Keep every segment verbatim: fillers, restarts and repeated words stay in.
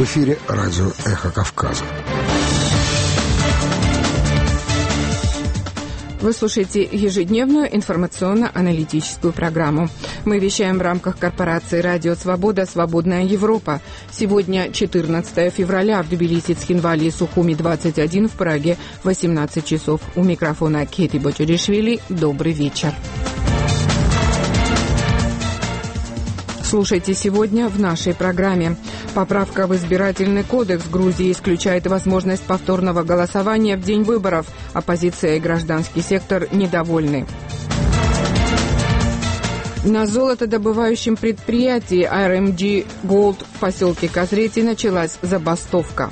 В эфире радио «Эхо Кавказа». Вы слушаете ежедневную информационно-аналитическую программу. Мы вещаем в рамках корпорации «Радио Свобода. Свободная Европа». Сегодня четырнадцатое февраля, в Тбилиси, Цхинвали и Сухуми двадцать один, в Праге восемнадцать часов. У микрофона Кети Бочеришвили. Добрый вечер. Слушайте сегодня в нашей программе. Поправка в избирательный кодекс Грузии исключает возможность повторного голосования в день выборов. Оппозиция и гражданский сектор недовольны. На золотодобывающем предприятии ар эм джи Gold в поселке Казрети началась забастовка.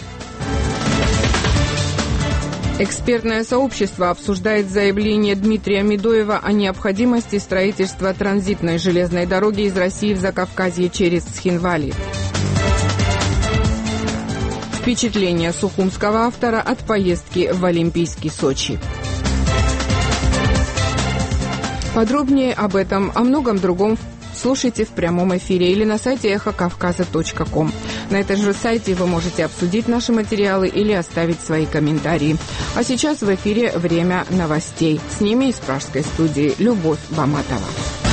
Экспертное сообщество обсуждает заявление Дмитрия Медоева о необходимости строительства транзитной железной дороги из России в Закавказье через Цхинвали. Впечатление сухумского автора от поездки в Олимпийский Сочи. Подробнее об этом, о многом другом слушайте в прямом эфире или на сайте эхо кавказа точка ком. На этом же сайте вы можете обсудить наши материалы или оставить свои комментарии. А сейчас в эфире время новостей. С ними из пражской студии Любовь Баматова.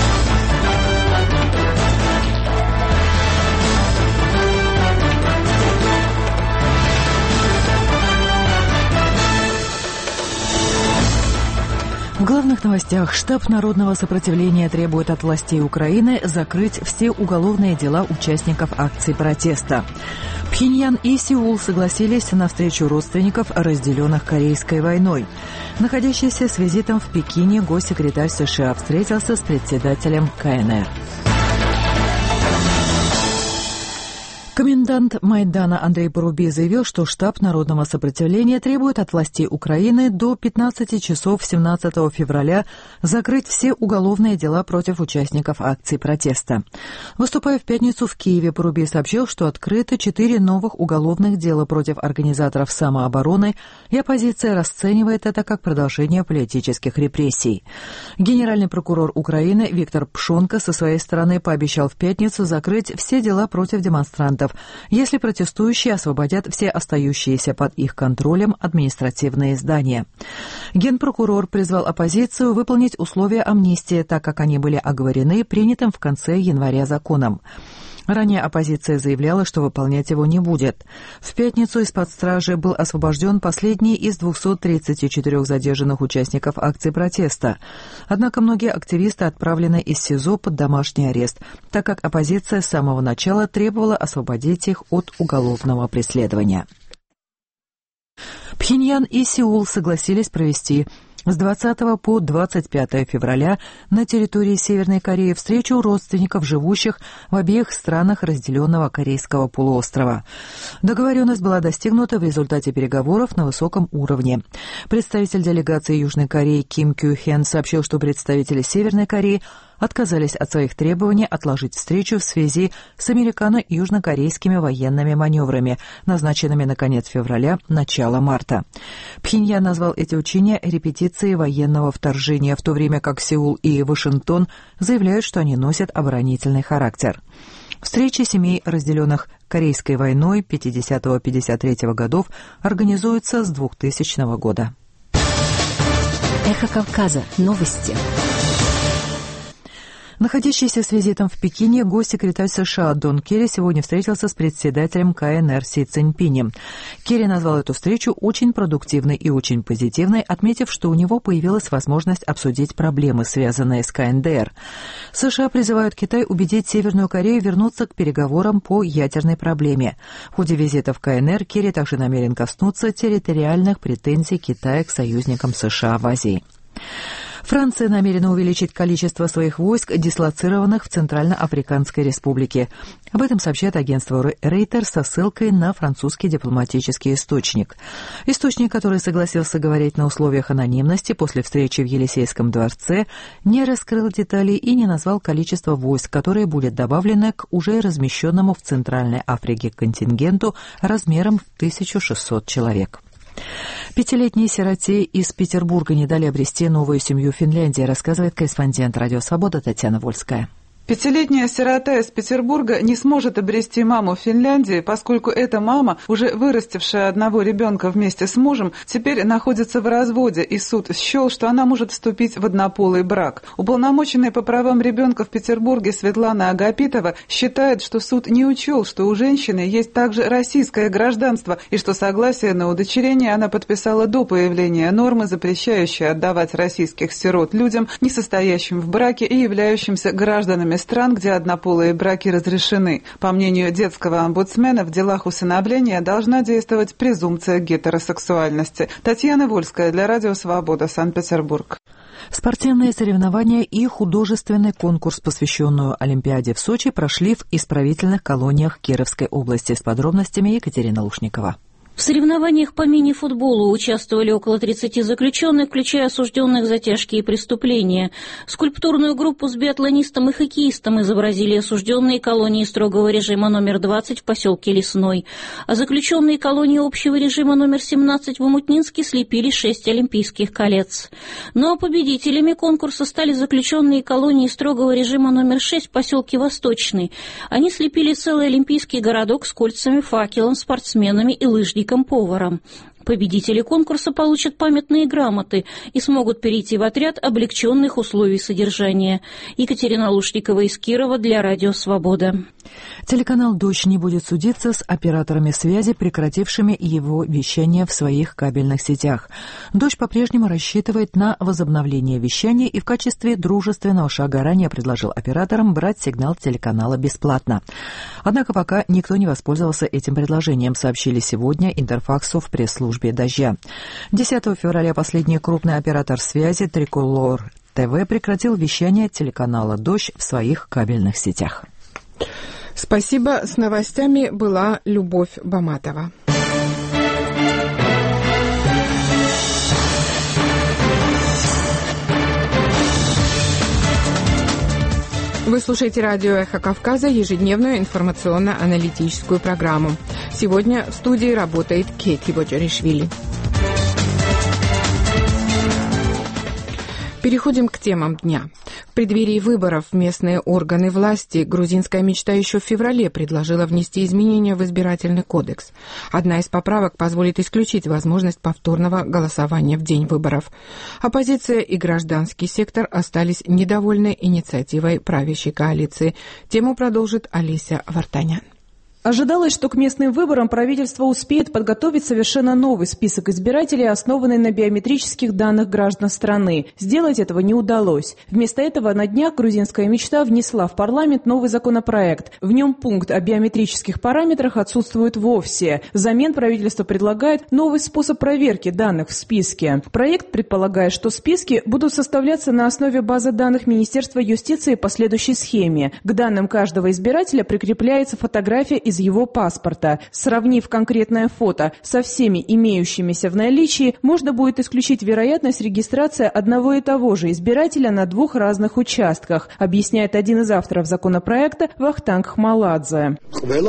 В главных новостях. Штаб народного сопротивления требует от властей Украины закрыть все уголовные дела участников акций протеста. Пхеньян и Сеул согласились на встречу родственников, разделенных Корейской войной. Находящийся с визитом в Пекине госсекретарь США встретился с председателем ка эн эр. Комендант Майдана Андрей Поруби заявил, что штаб народного сопротивления требует от властей Украины до пятнадцати часов семнадцатого февраля закрыть все уголовные дела против участников акций протеста. Выступая в пятницу в Киеве, Поруби сообщил, что открыто четыре новых уголовных дела против организаторов самообороны, и оппозиция расценивает это как продолжение политических репрессий. Генеральный прокурор Украины Виктор Пшонка со своей стороны пообещал в пятницу закрыть все дела против демонстрантов, если протестующие освободят все остающиеся под их контролем административные здания. Генпрокурор призвал оппозицию выполнить условия амнистии, так как они были оговорены принятым в конце января законом. Ранее оппозиция заявляла, что выполнять его не будет. В пятницу из-под стражи был освобожден последний из двухсот тридцати четырёх задержанных участников акций протеста. Однако многие активисты отправлены из СИЗО под домашний арест, так как оппозиция с самого начала требовала освободить их от уголовного преследования. Пхеньян и Сеул согласились провести с двадцатого по двадцать пятое февраля на территории Северной Кореи встречу родственников, живущих в обеих странах разделенного Корейского полуострова. Договоренность была достигнута в результате переговоров на высоком уровне. Представитель делегации Южной Кореи Ким Кю Хен сообщил, что представители Северной Кореи отказались от своих требований отложить встречу в связи с американо-южнокорейскими военными маневрами, назначенными на конец февраля, начало марта. Пхеньян назвал эти учения репетицией военного вторжения, в то время как Сеул и Вашингтон заявляют, что они носят оборонительный характер. Встречи семей, разделенных Корейской войной пятидесятого — пятьдесят третьего годов, организуются с двухтысячного года. Эхо Кавказа. Новости. Находящийся с визитом в Пекине госсекретарь США Дон Керри сегодня встретился с председателем ка эн эр Си Цзиньпинем. Керри назвал эту встречу очень продуктивной и очень позитивной, отметив, что у него появилась возможность обсудить проблемы, связанные с ка эн дэ эр. США призывают Китай убедить Северную Корею вернуться к переговорам по ядерной проблеме. В ходе визита в ка эн эр Керри также намерен коснуться территориальных претензий Китая к союзникам США в Азии. Франция намерена увеличить количество своих войск, дислоцированных в Центральноафриканской Республике. Об этом сообщает агентство Reuters со ссылкой на французский дипломатический источник. Источник, который согласился говорить на условиях анонимности после встречи в Елисейском дворце, не раскрыл деталей и не назвал количество войск, которое будет добавлено к уже размещенному в Центральной Африке контингенту размером в тысячу шестьсот человек. Пятилетней сироте из Петербурга не дали обрести новую семью в Финляндии, рассказывает корреспондент «Радио Свобода» Татьяна Вольская. Пятилетняя сирота из Петербурга не сможет обрести маму в Финляндии, поскольку эта мама, уже вырастившая одного ребенка вместе с мужем, теперь находится в разводе, и суд счел, что она может вступить в однополый брак. Уполномоченная по правам ребенка в Петербурге Светлана Агапитова считает, что суд не учел, что у женщины есть также российское гражданство, и что согласие на удочерение она подписала до появления нормы, запрещающей отдавать российских сирот людям, не состоящим в браке и являющимся гражданами стран, где однополые браки разрешены. По мнению детского омбудсмена, в делах усыновления должна действовать презумпция гетеросексуальности. Татьяна Вольская для Радио Свобода, Санкт-Петербург. Спортивные соревнования и художественный конкурс, посвященную Олимпиаде в Сочи, прошли в исправительных колониях Кировской области. С подробностями Екатерина Лушникова. В соревнованиях по мини-футболу участвовали около тридцати заключенных, включая осужденных за тяжкие преступления. Скульптурную группу с биатлонистом и хоккеистом изобразили осужденные колонии строгого режима номер двадцать в поселке Лесной. А заключенные колонии общего режима номер семнадцать в Омутнинске слепили шесть олимпийских колец. Ну а победителями конкурса стали заключенные колонии строгого режима номер шесть в поселке Восточный. Они слепили целый олимпийский городок с кольцами, факелом, спортсменами и лыжниками. Поваром. Победители конкурса получат памятные грамоты и смогут перейти в отряд облегченных условий содержания. Екатерина Лушникова из Кирова для Радио Свобода. Телеканал «Дождь» не будет судиться с операторами связи, прекратившими его вещание в своих кабельных сетях. «Дождь» по-прежнему рассчитывает на возобновление вещания и в качестве дружественного шага ранее предложил операторам брать сигнал телеканала бесплатно. Однако пока никто не воспользовался этим предложением, сообщили сегодня Интерфаксу в пресс-службе «Дождя». десятого февраля последний крупный оператор связи «Триколор ТВ» прекратил вещание телеканала «Дождь» в своих кабельных сетях. Спасибо. С новостями была Любовь Баматова. Вы слушаете радио «Эхо Кавказа», ежедневную информационно-аналитическую программу. Сегодня в студии работает Кейки Боджаришвили. Переходим к темам дня. В преддверии выборов в местные органы власти грузинская мечта еще в феврале предложила внести изменения в избирательный кодекс. Одна из поправок позволит исключить возможность повторного голосования в день выборов. Оппозиция и гражданский сектор остались недовольны инициативой правящей коалиции. Тему продолжит Олеся Вартанян. Ожидалось, что к местным выборам правительство успеет подготовить совершенно новый список избирателей, основанный на биометрических данных граждан страны. Сделать этого не удалось. Вместо этого на днях грузинская мечта внесла в парламент новый законопроект. В нем пункт о биометрических параметрах отсутствует вовсе. Взамен правительство предлагает новый способ проверки данных в списке. Проект предполагает, что списки будут составляться на основе базы данных Министерства юстиции по следующей схеме. К данным каждого избирателя прикрепляется фотография из его паспорта. Сравнив конкретное фото со всеми имеющимися в наличии, можно будет исключить вероятность регистрации одного и того же избирателя на двух разных участках, объясняет один из авторов законопроекта Вахтанг Хмаладзе.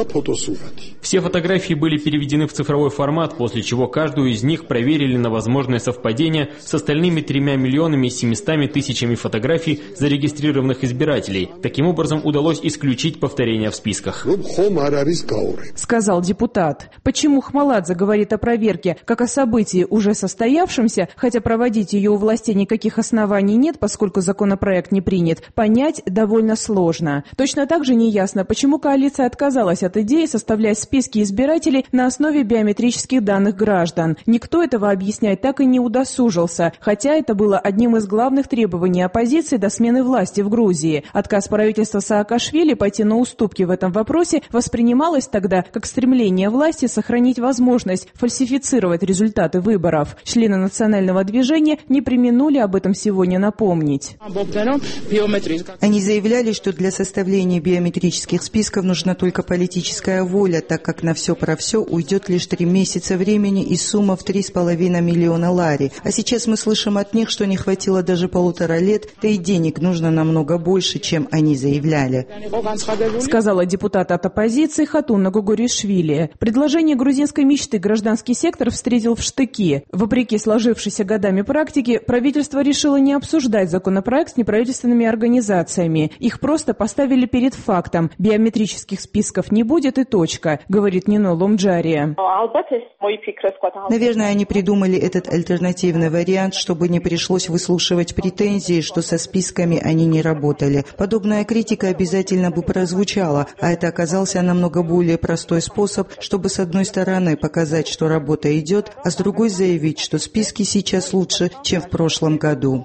Все фотографии были переведены в цифровой формат, после чего каждую из них проверили на возможное совпадение с остальными тремя миллионами семистами тысячами фотографий зарегистрированных избирателей. Таким образом, удалось исключить повторения в списках. Сказал депутат. Почему Хмаладзе говорит о проверке как о событии уже состоявшемся, хотя проводить ее у властей никаких оснований нет, поскольку законопроект не принят, понять довольно сложно. Точно так же неясно, почему коалиция отказалась от идеи составлять списки избирателей на основе биометрических данных граждан. Никто этого объяснять так и не удосужился, хотя это было одним из главных требований оппозиции до смены власти в Грузии. Отказ правительства Саакашвили пойти на уступки в этом вопросе воспринималось тогда как стремление власти сохранить возможность фальсифицировать результаты выборов. Члены национального движения не преминули об этом сегодня напомнить. Они заявляли, что для составления биометрических списков нужна только политическая воля, так как на все про все уйдет лишь три месяца времени и сумма в три с половиной миллиона лари. А сейчас мы слышим от них, что не хватило даже полутора лет, да и денег нужно намного больше, чем они заявляли. Сказала депутат от оппозиции Хатуна Гугуришвили. Предложение грузинской мечты гражданский сектор встретил в штыки. Вопреки сложившейся годами практике, правительство решило не обсуждать законопроект с неправительственными организациями. Их просто поставили перед фактом. Биометрических списков не будет и точка, говорит Нино Ломджария. Наверное, они придумали этот альтернативный вариант, чтобы не пришлось выслушивать претензии, что со списками они не работали. Подобная критика обязательно бы прозвучала, а это оказался намного более простой способ, чтобы с одной стороны показать, что работа идет, а с другой заявить, что списки сейчас лучше, чем в прошлом году.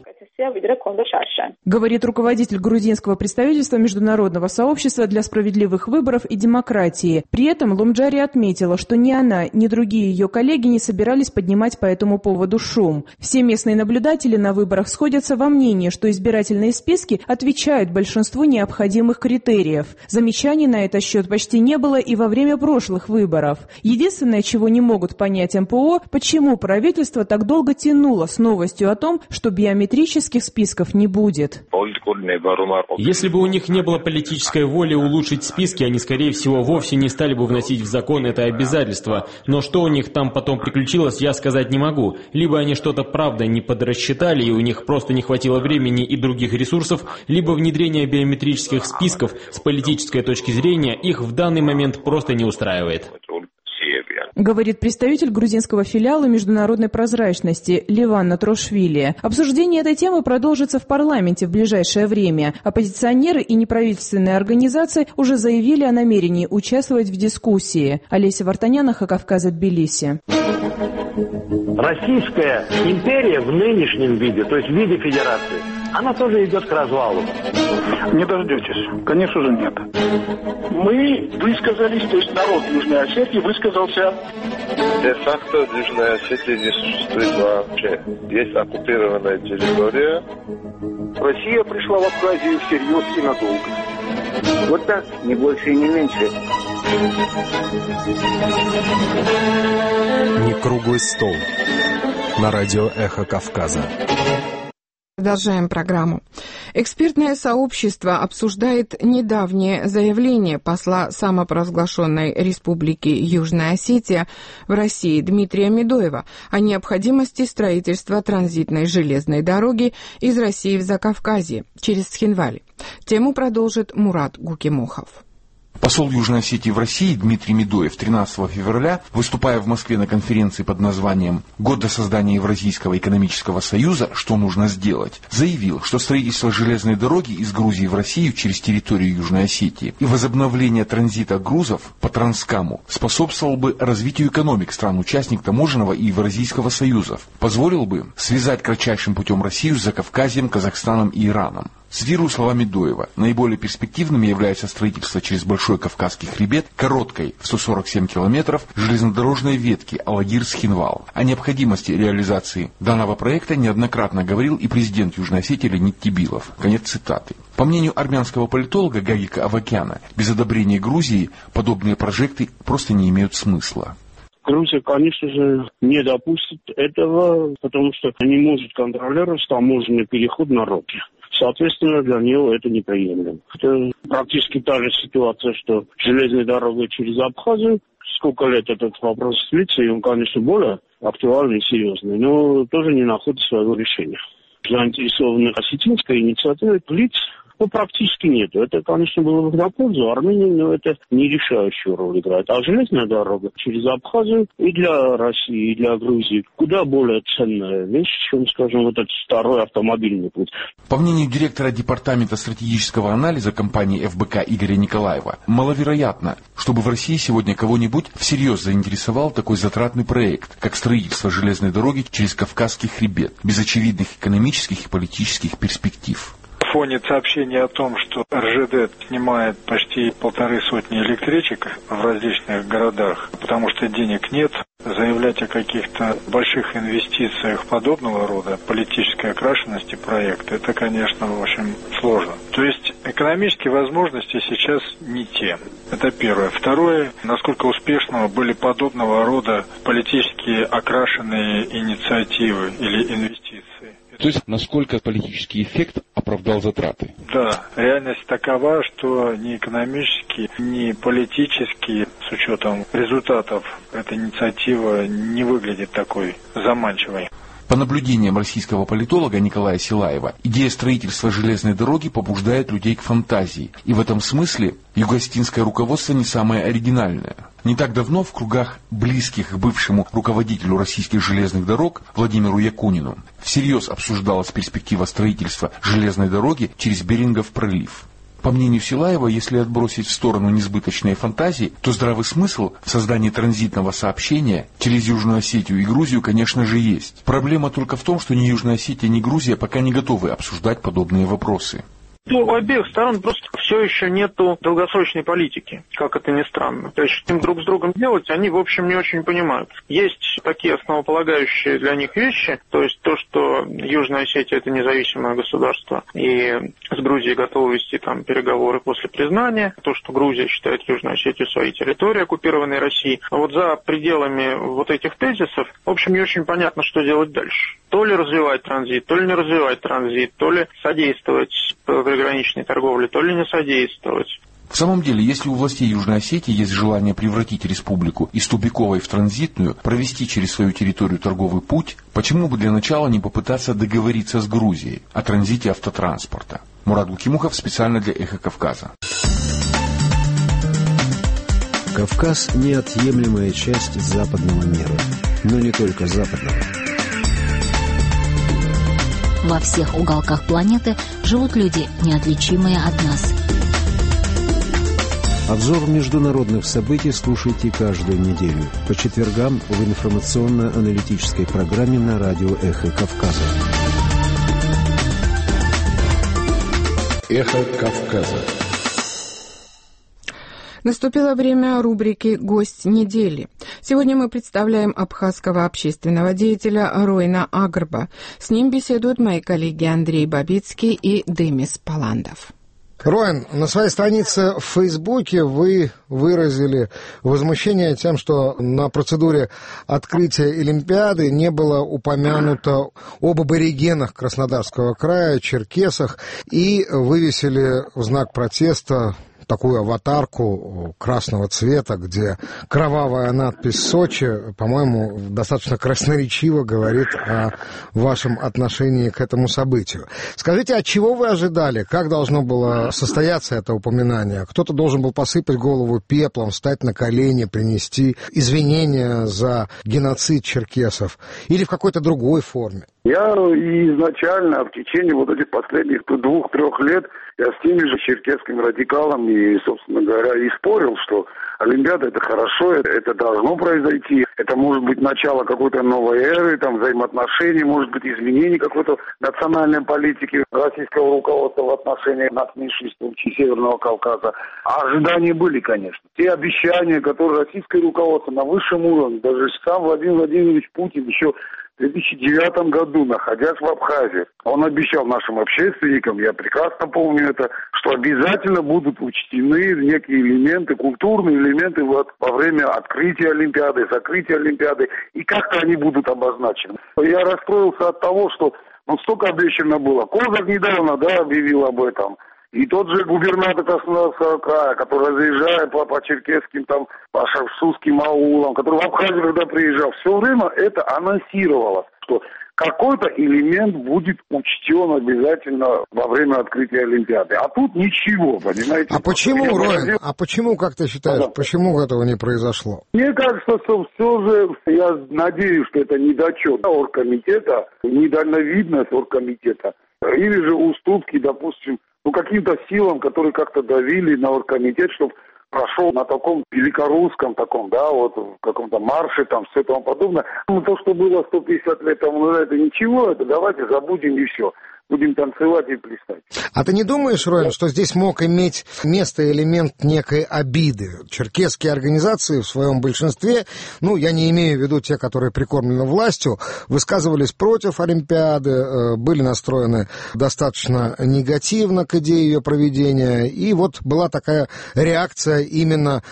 Говорит руководитель грузинского представительства Международного сообщества для справедливых выборов и демократии. При этом Ломджари отметила, что ни она, ни другие ее коллеги не собирались поднимать по этому поводу шум. Все местные наблюдатели на выборах сходятся во мнении, что избирательные списки отвечают большинству необходимых критериев. Замечаний на этот счет почти не было и во время прошлых выборов. Единственное, чего не могут понять эм пэ о, почему правительство так долго тянуло с новостью о том, что биометрических списков не будет. Если бы у них не было политической воли улучшить списки, они, скорее всего, вовсе не стали бы вносить в закон это обязательство. Но что у них там потом приключилось, я сказать не могу. Либо они что-то правда не подрасчитали, и у них просто не хватило времени и других ресурсов, либо внедрение биометрических списков с политической точки зрения их в данный момент просто не устраивает. Говорит представитель грузинского филиала международной прозрачности Леван Натрошвили. Обсуждение этой темы продолжится в парламенте в ближайшее время. Оппозиционеры и неправительственные организации уже заявили о намерении участвовать в дискуссии. Олеся Вартаняна, Кавказа, Тбилиси. Российская империя в нынешнем виде, то есть в виде федерации, она тоже идет к развалу. Не дождетесь. Конечно же, нет. Мы высказались, то есть народ Южной Осетии высказался. Де-факто Южная Осетия не существует вообще. Есть оккупированная территория. Россия пришла в Абхазию всерьез и надолго. Вот так, не больше и не меньше. Не круглый стол. На радио «Эхо Кавказа». Продолжаем программу. Экспертное сообщество обсуждает недавнее заявление посла самопровозглашенной Республики Южная Осетия в России Дмитрия Медоева о необходимости строительства транзитной железной дороги из России в Закавказье через Цхинвали. Тему продолжит Мурат Гукимохов. Посол Южной Осетии в России Дмитрий Медоев тринадцатого февраля, выступая в Москве на конференции под названием «Год до создания Евразийского экономического союза. Что нужно сделать?», заявил, что строительство железной дороги из Грузии в Россию через территорию Южной Осетии и возобновление транзита грузов по Транскаму способствовал бы развитию экономик стран-участник Таможенного и Евразийского союзов, позволил бы связать кратчайшим путем Россию с Закавказьем, Казахстаном и Ираном. Цитирую слова Медоева. Наиболее перспективными является строительство через Большой Кавказский хребет короткой в сто сорок семь километров железнодорожной ветки Алагир-Схинвал. О необходимости реализации данного проекта неоднократно говорил и президент Южной Осетии Леонид Тибилов. Конец цитаты. По мнению армянского политолога Гагика Авакяна, без одобрения Грузии подобные прожекты просто не имеют смысла. Грузия, конечно же, не допустит этого, потому что не может контролировать таможенный переход на роки. Соответственно, для него это неприемлемо. Это практически та же ситуация, что железной дорогой через Абхазию. Сколько лет этот вопрос длится, и он, конечно, более актуальный и серьезный, но тоже не находит своего решения. Заинтересованных осетинской инициативой лиц ну, практически нету. Это, конечно, было бы на пользу Армении, но это не решающую роль играет. А железная дорога через Абхазию и для России, и для Грузии куда более ценная вещь, чем, скажем, вот этот старой автомобильный путь. По мнению директора департамента стратегического анализа компании эф бэ ка Игоря Николаева, маловероятно, чтобы в России сегодня кого-нибудь всерьез заинтересовал такой затратный проект, как строительство железной дороги через Кавказский хребет, без очевидных экономических и политических перспектив. На фоне сообщения о том, что эр жэ дэ снимает почти полторы сотни электричек в различных городах, потому что денег нет, заявлять о каких-то больших инвестициях подобного рода, политической окрашенности проекта, это, конечно, в общем, сложно. То есть экономические возможности сейчас не те. Это первое. Второе, насколько успешно были подобного рода политически окрашенные инициативы или инвестиции. То есть, насколько политический эффект оправдал затраты? Да, реальность такова, что ни экономически, ни политически, с учетом результатов, эта инициатива не выглядит такой заманчивой. По наблюдениям российского политолога Николая Силаева, идея строительства железной дороги побуждает людей к фантазии. И в этом смысле юго-осетинское руководство не самое оригинальное. Не так давно в кругах, близких к бывшему руководителю российских железных дорог Владимиру Якунину, всерьез обсуждалась перспектива строительства железной дороги через Берингов пролив. По мнению Силаева, если отбросить в сторону несбыточные фантазии, то здравый смысл в создании транзитного сообщения через Южную Осетию и Грузию, конечно же, есть. Проблема только в том, что ни Южная Осетия, ни Грузия пока не готовы обсуждать подобные вопросы. У обеих сторон просто все еще нету долгосрочной политики, как это ни странно. То есть, что им друг с другом делать, они, в общем, не очень понимают. Есть такие основополагающие для них вещи, то есть то, что Южная Осетия – это независимое государство, и с Грузией готовы вести там переговоры после признания, то, что Грузия считает Южную Осетию своей территорией, оккупированной Россией. А вот за пределами вот этих тезисов, в общем, не очень понятно, что делать дальше. То ли развивать транзит, то ли не развивать транзит, то ли содействовать приграничной торговле, то ли не содействовать. В самом деле, если у властей Южной Осетии есть желание превратить республику из тупиковой в транзитную, провести через свою территорию торговый путь, почему бы для начала не попытаться договориться с Грузией о транзите автотранспорта? Мурат Гукимухов специально для «Эхо Кавказа». Кавказ – неотъемлемая часть западного мира, но не только западного. Во всех уголках планеты живут люди, неотличимые от нас. Обзор международных событий слушайте каждую неделю по четвергам в информационно-аналитической программе на радио «Эхо Кавказа». «Эхо Кавказа». Наступило время рубрики «Гость недели». Сегодня мы представляем абхазского общественного деятеля Ройна Агрба. С ним беседуют мои коллеги Андрей Бабицкий и Демис Паландов. Ройн, на своей странице в Фейсбуке вы выразили возмущение тем, что на процедуре открытия Олимпиады не было упомянуто об аборигенах Краснодарского края, черкесах, и вывесили в знак протеста такую аватарку красного цвета, где кровавая надпись «Сочи», по-моему, достаточно красноречиво говорит о вашем отношении к этому событию. Скажите, от чего вы ожидали? Как должно было состояться это упоминание? Кто-то должен был посыпать голову пеплом, встать на колени, принести извинения за геноцид черкесов? Или в какой-то другой форме? Я изначально в течение вот этих последних двух-трех лет я с теми же черкесскими радикалами, собственно говоря, и спорил, что Олимпиада — это хорошо, это, это должно произойти, это может быть начало какой-то новой эры, там, взаимоотношений, может быть, изменений какой-то национальной политики российского руководства в отношении нас меньшинством Северного Кавказа. А ожидания были, конечно. Те обещания, которые российское руководство на высшем уровне, даже сам Владимир Владимирович Путин еще в две тысячи девятом году, находясь в Абхазии, он обещал нашим общественникам, я прекрасно помню это, что обязательно будут учтены некие элементы, культурные элементы вот, во время открытия Олимпиады, закрытия Олимпиады, и как-то они будут обозначены. Я расстроился от того, что ну, столько обещано было. Козак недавно да, объявил об этом. И тот же губернатор Краснодарского края, который заезжает по, по черкесским, там, по шахсусским аулам, который в Абхазию, когда приезжал, все время это анонсировалось, что какой-то элемент будет учтен обязательно во время открытия Олимпиады. А тут ничего, понимаете? А почему, Ройн, а почему, как ты считаешь, да. почему этого не произошло? Мне кажется, что все же, я надеюсь, что это недочет оргкомитета, недальновидность оргкомитета, или же уступки, допустим, ну, каким-то силам, которые как-то давили на оргкомитет, чтобы прошел на таком великорусском таком, да, вот в каком-то марше там, все тому подобное. Ну, то, что было сто пятьдесят лет тому назад, это ничего, это давайте забудем и все. Будем танцевать и плясать. А ты не думаешь, Ройн, что здесь мог иметь место элемент некой обиды? Черкесские организации в своем большинстве, ну, я не имею в виду те, которые прикормлены властью, высказывались против Олимпиады, были настроены достаточно негативно к идее ее проведения, и вот была такая реакция именно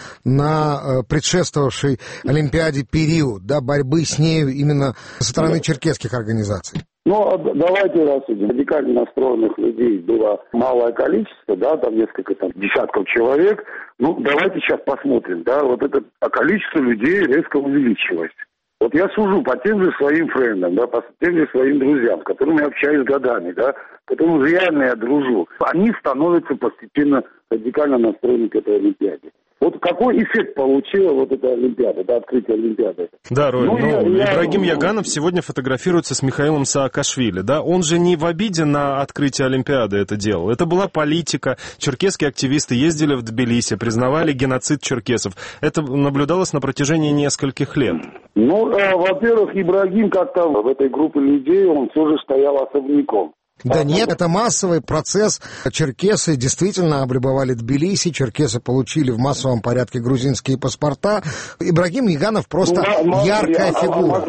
на предшествовавший Олимпиаде период, да, борьбы с нею именно со стороны черкесских организаций. Ну, давайте рассудим. Радикально настроенных людей было малое количество, да, там несколько там, десятков человек. Ну, давайте сейчас посмотрим, да, вот это количество людей резко увеличилось. Вот я сужу по тем же своим френдам, да, по тем же своим друзьям, с которыми я общаюсь годами, да, с которыми реально я дружу. Они становятся постепенно радикально настроены к этой Олимпиаде. Вот какой эффект получила вот эта Олимпиада, да, открытие Олимпиады? Да, Рой, ну, ну я, Ибрагим я... Яганов сегодня фотографируется с Михаилом Саакашвили, да, он же не в обиде на открытие Олимпиады это делал, это была политика, черкесские активисты ездили в Тбилиси, признавали геноцид черкесов, это наблюдалось на протяжении нескольких лет. Ну, э, во-первых, Ибрагим как-то в этой группе людей, он все же стоял особняком. Да нет, это массовый процесс. Черкесы действительно облюбовали Тбилиси, черкесы получили в массовом порядке грузинские паспорта. Ибрагим Яганов просто ну, яркая фигура.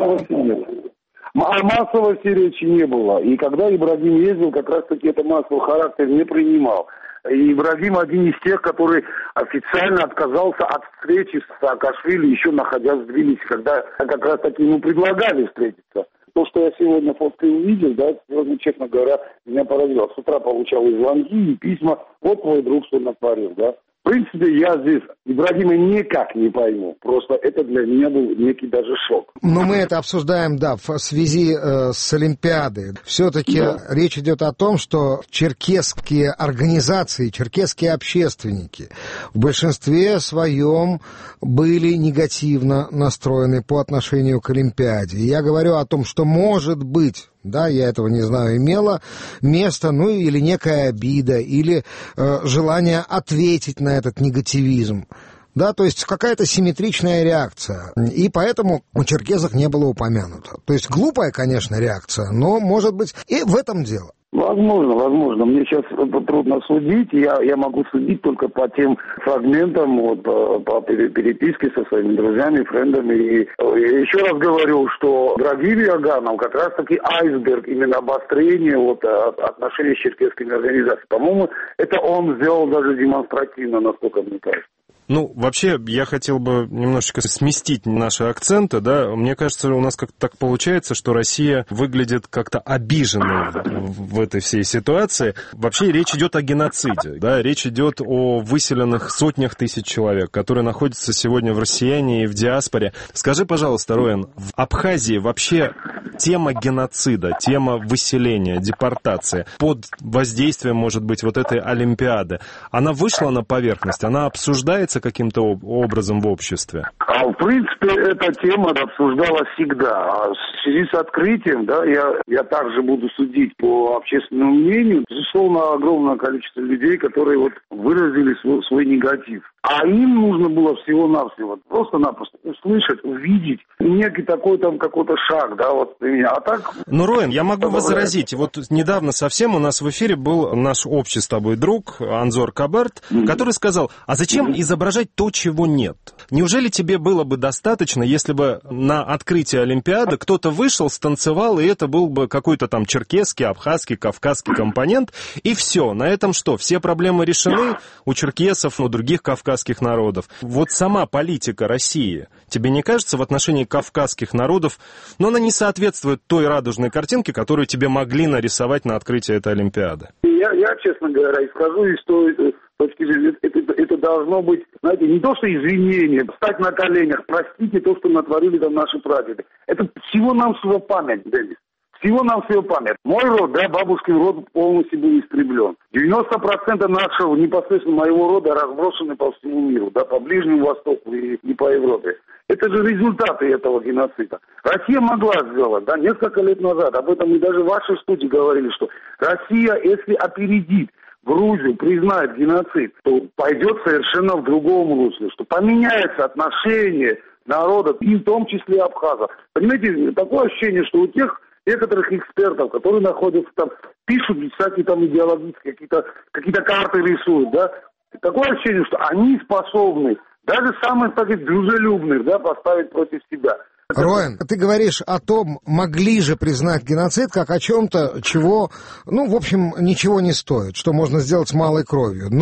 О массовости речи не было. И когда Ибрагим ездил, как раз-таки это массовый характер не принимал. И Ибрагим один из тех, который официально отказался от встречи с Саакашвили, еще находясь в Тбилиси, когда как раз-таки ему предлагали встретиться. То, что я сегодня фотки увидел, да, сегодня, честно говоря, меня поразило. С утра получал и звонки, и письма. Вот твой друг что натворил, да. В принципе, я здесь Ибрагима никак не пойму. Просто это для меня был некий даже шок. Но мы это обсуждаем, да, в связи э, с Олимпиадой. Все-таки да. Речь идет о том, что черкесские организации, черкесские общественники в большинстве своем были негативно настроены по отношению к Олимпиаде. И я говорю о том, что может быть... Да, я этого не знаю, имело место, ну, или некая обида, или э, желание ответить на этот негативизм. Да, то есть какая-то симметричная реакция. И поэтому у черкесов не было упомянуто. То есть глупая, конечно, реакция, но, может быть, и в этом дело. Возможно, возможно. Мне сейчас трудно судить. Я, я могу судить только по тем фрагментам, вот, по, по переписке со своими друзьями, френдами. И, и еще раз говорю, что Ибрагим Яганов как раз-таки айсберг именно обострения вот, отношений с черкесскими организациями. По-моему, это он сделал даже демонстративно, насколько мне кажется. Ну, вообще, я хотел бы немножечко сместить наши акценты, да. Мне кажется, у нас как-то так получается, что Россия выглядит как-то обиженной в, в этой всей ситуации. Вообще, речь идет о геноциде, да. Речь идет о выселенных сотнях тысяч человек, которые находятся сегодня в Россияне и в диаспоре. Скажи, пожалуйста, Роен, в Абхазии вообще тема геноцида, тема выселения, депортации под воздействием, может быть, вот этой Олимпиады, она вышла на поверхность, она обсуждается каким-то образом в обществе? А, в принципе, эта тема обсуждалась всегда. А в связи с открытием, да, я, я также буду судить по общественному мнению. Безусловно, огромное количество людей, которые вот выразили свой, свой негатив. А им нужно было всего-навсего просто-напросто услышать, увидеть некий такой там какой-то шаг, да, вот. А так... Ну, Роен, я могу возразить. Вот недавно совсем у нас в эфире был наш общий с тобой друг Анзор Каберт, mm-hmm. который сказал, а зачем mm-hmm. изображать то, чего нет? Неужели тебе было бы достаточно, если бы на открытие Олимпиады кто-то вышел, станцевал, и это был бы какой-то там черкесский, абхазский, кавказский компонент, и все, на этом что? Все проблемы решены у черкесов, у других кавказских народов. Вот сама политика России, тебе не кажется, в отношении кавказских народов, но она не соответствует той радужной картинке, которую тебе могли нарисовать на открытии этой Олимпиады? Я, я честно говоря, скажу из той точки зрения, это, это должно быть, знаете, не то, что извинение, встать на коленях, простите то, что натворили там наши прадеды. Это всего-навсего память, Денис. Всего-навсего память. Мой род, да, бабушкин род полностью был истреблен. девяносто процентов нашего, непосредственно моего рода, разбросаны по всему миру, да, по Ближнему Востоку и, и по Европе. Это же результаты этого геноцида. Россия могла сделать, да, несколько лет назад, об этом мы даже в вашей студии говорили, что Россия, если опередит Грузию, признает геноцид, то пойдет совершенно в другом русле, что поменяется отношение народа, и в том числе абхазов. Понимаете, такое ощущение, что у тех некоторых экспертов, которые находятся там, пишут всякие там идеологические, какие-то, какие-то карты рисуют, да, такое ощущение, что они способны даже самых, так сказать, дружелюбных, да, поставить против себя. Роен, ты говоришь о том, могли же признать геноцид как о чем-то, чего, ну, в общем, ничего не стоит, что можно сделать с малой кровью. Но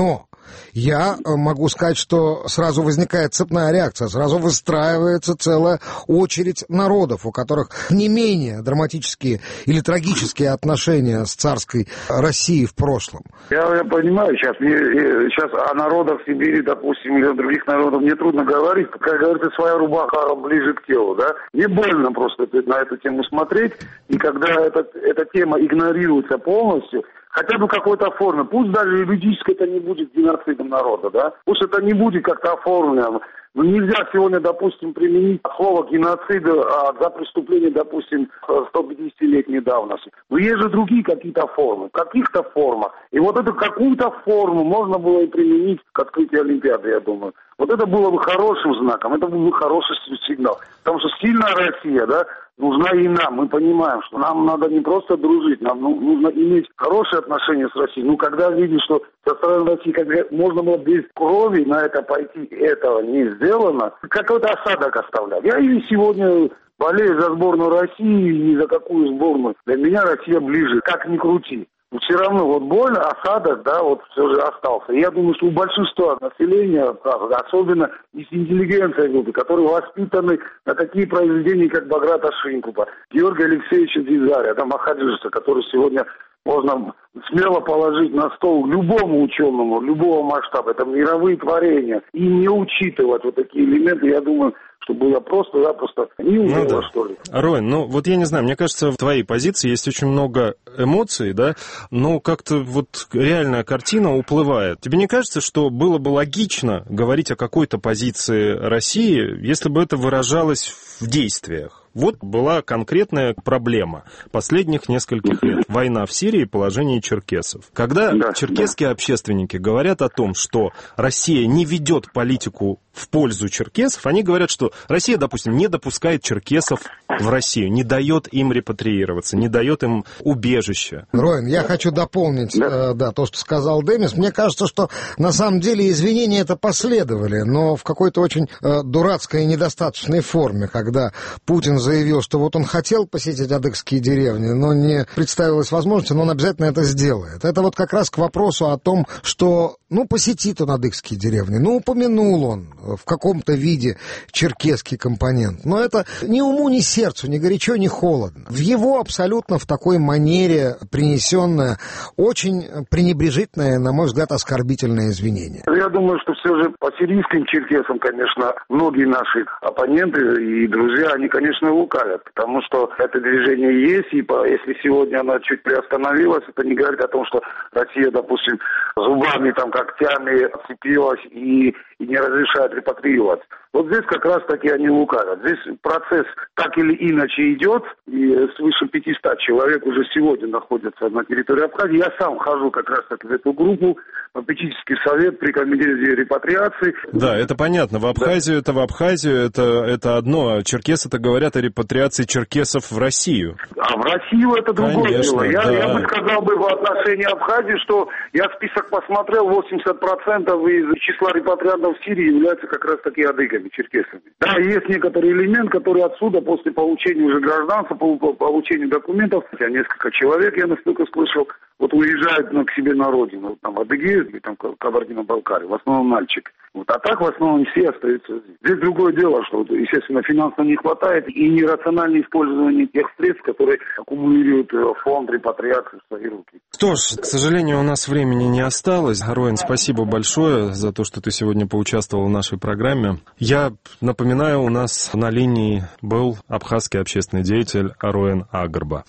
я могу сказать, что сразу возникает цепная реакция, сразу выстраивается целая очередь народов, у которых не менее драматические или трагические отношения с царской Россией в прошлом. Я, я понимаю, сейчас, мне, сейчас о народах Сибири, допустим, или о других народах мне трудно говорить, как говорится, своя рубаха ближе к телу, да. Мне больно просто на эту тему смотреть, и когда эта, эта тема игнорируется полностью, хотя бы какой-то форме, пусть даже юридически это не будет геноцидом народа, да, пусть это не будет как-то оформлено. Но нельзя сегодня, допустим, применить слово геноцид а, за преступление, допустим, сто пятидесятилетней давности. Но есть же другие какие-то формы, в каких-то формах. И вот эту какую-то форму можно было и применить к открытию Олимпиады, я думаю. Вот это было бы хорошим знаком, это был бы хороший сигнал. Потому что сильная Россия, да, нужна и нам. Мы понимаем, что нам надо не просто дружить, нам ну, нужно иметь хорошие отношения с Россией. Ну, когда видишь, что со стороны России как можно было без крови на это пойти, этого не сделано, какой-то осадок оставляет. Я и сегодня болею за сборную России, ни за какую сборную. Для меня Россия ближе, как ни крути. Но все равно вот больно, осадок, да, вот все же остался. И я думаю, что у большинства населения, особенно из интеллигенции группы, которые воспитаны на такие произведения, как Баграта Шинкупа, Георгия Алексеевича Дизаря, там Ахаджиса, который сегодня можно смело положить на стол любому ученому, любого масштаба. Это мировые творения. И не учитывать вот такие элементы, я думаю, что было просто-запросто неумело, ну, да. что ли. Ройн, ну вот я не знаю, мне кажется, в твоей позиции есть очень много эмоций, да, но как-то вот реальная картина уплывает. Тебе не кажется, что было бы логично говорить о какой-то позиции России, если бы это выражалось в действиях? Вот была конкретная проблема последних нескольких лет. Война в Сирии и положение черкесов. Когда да, черкесские да. общественники говорят о том, что Россия не ведет политику в пользу черкесов, они говорят, что Россия, допустим, не допускает черкесов в Россию, не дает им репатриироваться, не дает им убежища. Ройн, я хочу дополнить да. Э, да, то, что сказал Демис. Мне кажется, что на самом деле извинения это последовали, но в какой-то очень э, дурацкой и недостаточной форме, когда Путин заявил, что вот он хотел посетить адыгские деревни, но не представилась возможности, но он обязательно это сделает. Это вот как раз к вопросу о том, что, ну, посетит он адыгские деревни, ну, упомянул он в каком-то виде черкесский компонент. Но это ни уму, ни сердцу, ни горячо, ни холодно. В его абсолютно в такой манере принесенное очень пренебрежительное, на мой взгляд, оскорбительное извинение. Я думаю, что все же по сирийским черкесам, конечно, многие наши оппоненты и друзья, они, конечно, лукавят, потому что это движение есть, и по, если сегодня она чуть приостановилась, это не говорит о том, что Россия, допустим, зубами, там, когтями отцепилась и, и не разрешает репатриировать. Вот здесь как раз-таки они лукавят. Здесь процесс так или иначе идет, и свыше пятьсот человек уже сегодня находятся на территории Абхазии. Я сам хожу как раз-таки в эту группу, попечительский совет при комитете репатриации. Да, это понятно. В Абхазию да. это в Абхазию, это, это одно. А черкесы-то говорят о репатриации черкесов в Россию. А в Россию это другое Конечно, дело. Я, да. я бы сказал бы в отношении Абхазии, что я список посмотрел, восемьдесят процентов из числа репатриантов в Сирии являются как раз-таки адыгами, черкесами. Да, есть некоторый элемент, который отсюда, после получения уже гражданства, по получению документов, хотя несколько человек, я настолько слышал, вот уезжают ну, к себе на родину, там, в Адыгею или там, Кабардино-Балкарию, в основном мальчик. Вот. А так, в основном, все остаются здесь. Здесь другое дело, что, естественно, финансов не хватает и нерациональное использование тех средств, которые аккумулируют фонд репатриации в свои руки. Что ж, к сожалению, у нас времени не осталось. Ройн, спасибо большое за то, что ты сегодня поучаствовал в нашей программе. Я напоминаю, у нас на линии был абхазский общественный деятель Ройн Агрба.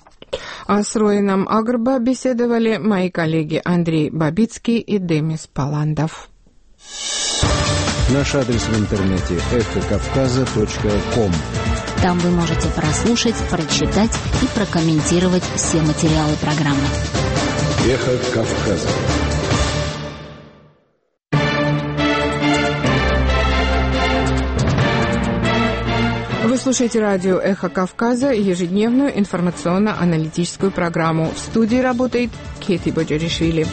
А с Ройном Агрба беседовали мои коллеги Андрей Бабицкий и Демис Паландов. Наш адрес в интернете эхо кавказа точка ком. Там вы можете прослушать, прочитать и прокомментировать все материалы программы. Эхо Кавказа. Вы слушаете радио «Эхо Кавказа», ежедневную информационно-аналитическую программу. В студии работает Кети Боджаришвили.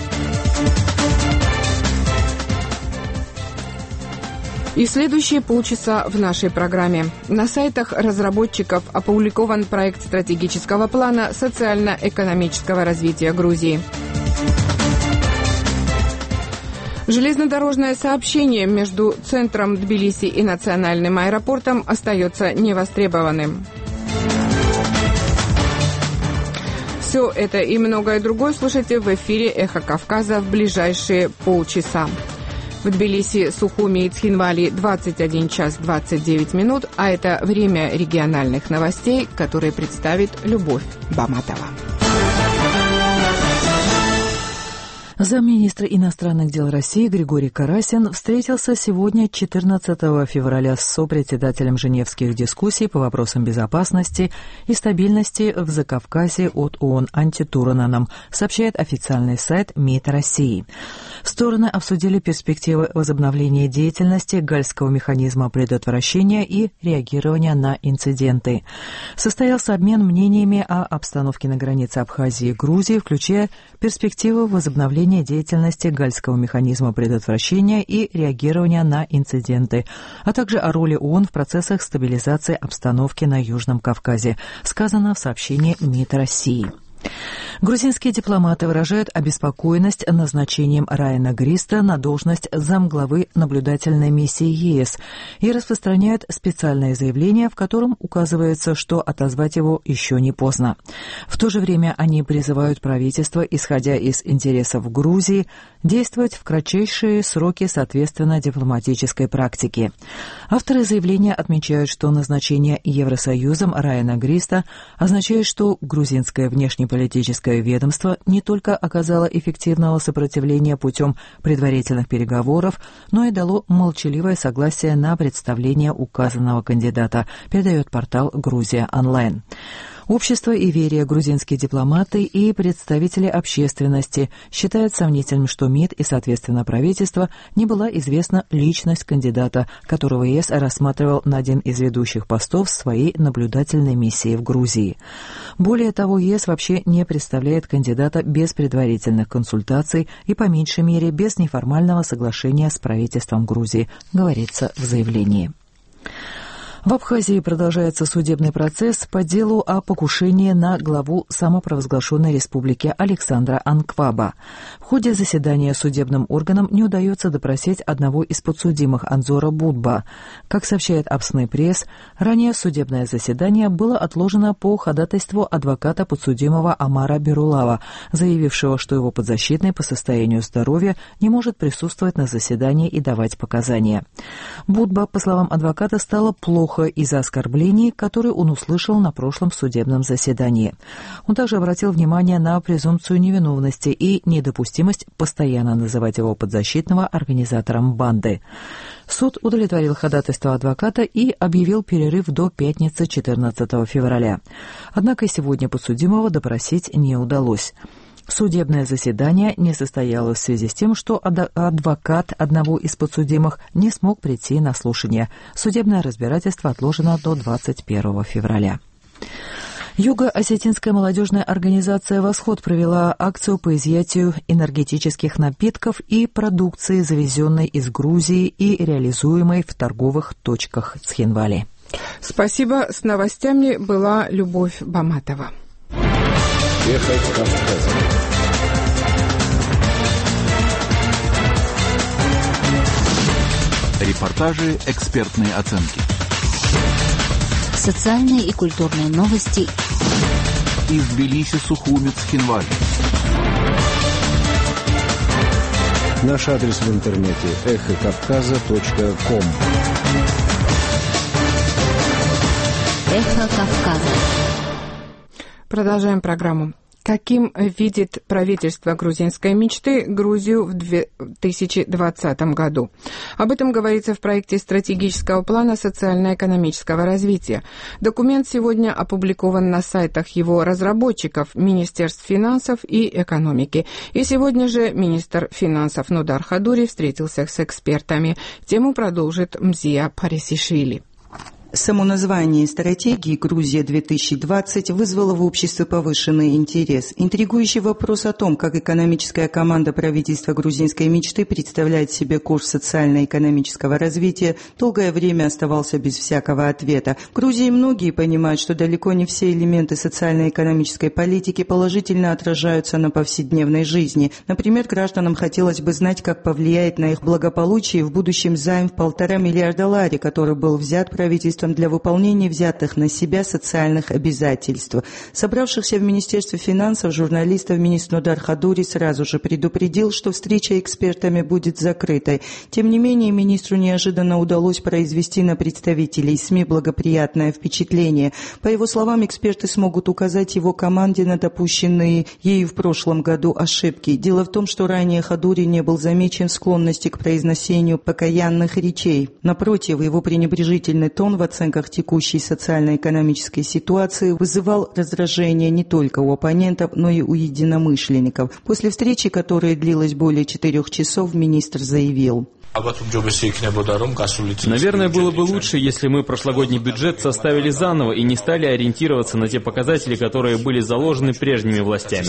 И следующие полчаса в нашей программе. На сайтах разработчиков опубликован проект стратегического плана социально-экономического развития Грузии. Железнодорожное сообщение между центром Тбилиси и национальным аэропортом остается невостребованным. Все это и многое другое слушайте в эфире «Эхо Кавказа» в ближайшие полчаса. В Тбилиси, Сухуми и Цхинвали двадцать один час двадцать девять минут, а это время региональных новостей, которые представит Любовь Баматова. Замминистра иностранных дел России Григорий Карасин встретился сегодня, четырнадцатого февраля, с сопредседателем женевских дискуссий по вопросам безопасности и стабильности в Закавказье от ООН Анти Турананом, сообщает официальный сайт МИД России. Стороны обсудили перспективы возобновления деятельности Гальского механизма предотвращения и реагирования на инциденты. Состоялся обмен мнениями о обстановке на границе Абхазии и Грузии, включая перспективы возобновления деятельности Гальского механизма предотвращения и реагирования на инциденты, а также о роли ООН в процессах стабилизации обстановки на Южном Кавказе, сказано в сообщении МИД России. Грузинские дипломаты выражают обеспокоенность назначением Райана Гриста на должность замглавы наблюдательной миссии ЕС и распространяют специальное заявление, в котором указывается, что отозвать его еще не поздно. В то же время они призывают правительство, исходя из интересов Грузии, действовать в кратчайшие сроки соответственно дипломатической практике. Авторы заявления отмечают, что назначение Евросоюзом Райана Гриста означает, что грузинское внешнеполитическое ведомство не только оказало эффективного сопротивления путем предварительных переговоров, но и дало молчаливое согласие на представление указанного кандидата, передает портал «Грузия онлайн». Общество Иверия, грузинские дипломаты и представители общественности считают сомнительным, что МИД и, соответственно, правительство не была известна личность кандидата, которого ЕС рассматривал на один из ведущих постов своей наблюдательной миссии в Грузии. Более того, ЕС вообще не представляет кандидата без предварительных консультаций и, по меньшей мере, без неформального соглашения с правительством Грузии, говорится в заявлении. В Абхазии продолжается судебный процесс по делу о покушении на главу самопровозглашенной республики Александра Анкваба. В ходе заседания судебным органам не удается допросить одного из подсудимых, Анзора Будба. Как сообщает Абсны пресс, ранее судебное заседание было отложено по ходатайству адвоката подсудимого Амара Берулава, заявившего, что его подзащитный по состоянию здоровья не может присутствовать на заседании и давать показания. Будба, по словам адвоката, стало плохо из-за оскорблений, которые он услышал на прошлом судебном заседании. Он также обратил внимание на презумпцию невиновности и недопустимость постоянно называть его подзащитного организатором банды. Суд удовлетворил ходатайство адвоката и объявил перерыв до пятницы, четырнадцатого февраля. Однако сегодня подсудимого допросить не удалось. Судебное заседание не состоялось в связи с тем, что адвокат одного из подсудимых не смог прийти на слушание. Судебное разбирательство отложено до двадцать первого февраля. Юго-осетинская молодежная организация «Восход» провела акцию по изъятию энергетических напитков и продукции, завезенной из Грузии и реализуемой в торговых точках Цхинвали. Спасибо. С новостями была Любовь Баматова. Эхо Кавказа. Репортажи, экспертные оценки. Социальные и культурные новости. Из Тбилиси, Сухуми, Цхинвали. Наш адрес в интернете эхо кавказа точка ком. Эхо Кавказа. Продолжаем программу. Каким видит правительство грузинской мечты Грузию в две тысячи двадцатом году? Об этом говорится в проекте стратегического плана социально-экономического развития. Документ сегодня опубликован на сайтах его разработчиков, Министерств финансов и экономики. И сегодня же министр финансов Нудар Хадури встретился с экспертами. Тему продолжит Мзия Парисишвили. Само название стратегии «Грузия-две тысячи двадцать» вызвало в обществе повышенный интерес. Интригующий вопрос о том, как экономическая команда правительства грузинской мечты представляет себе курс социально-экономического развития, долгое время оставался без всякого ответа. В Грузии многие понимают, что далеко не все элементы социально-экономической политики положительно отражаются на повседневной жизни. Например, гражданам хотелось бы знать, как повлияет на их благополучие в будущем займ в полтора миллиарда лари, который был взят правительством для выполнения взятых на себя социальных обязательств. Собравшихся в Министерстве финансов журналистов министр Нодар Хадури сразу же предупредил, что встреча экспертами будет закрытой. Тем не менее, министру неожиданно удалось произвести на представителей СМИ благоприятное впечатление. По его словам, эксперты смогут указать его команде на допущенные ею в прошлом году ошибки. Дело в том, что ранее Хадури не был замечен в склонности к произношению покаянных речей. Напротив, его пренебрежительный тон в оценках текущей социально-экономической ситуации вызывал раздражение не только у оппонентов, но и у единомышленников. После встречи, которая длилась более четырех часов, министр заявил: Наверное, было бы лучше, если мы прошлогодний бюджет составили заново и не стали ориентироваться на те показатели, которые были заложены прежними властями.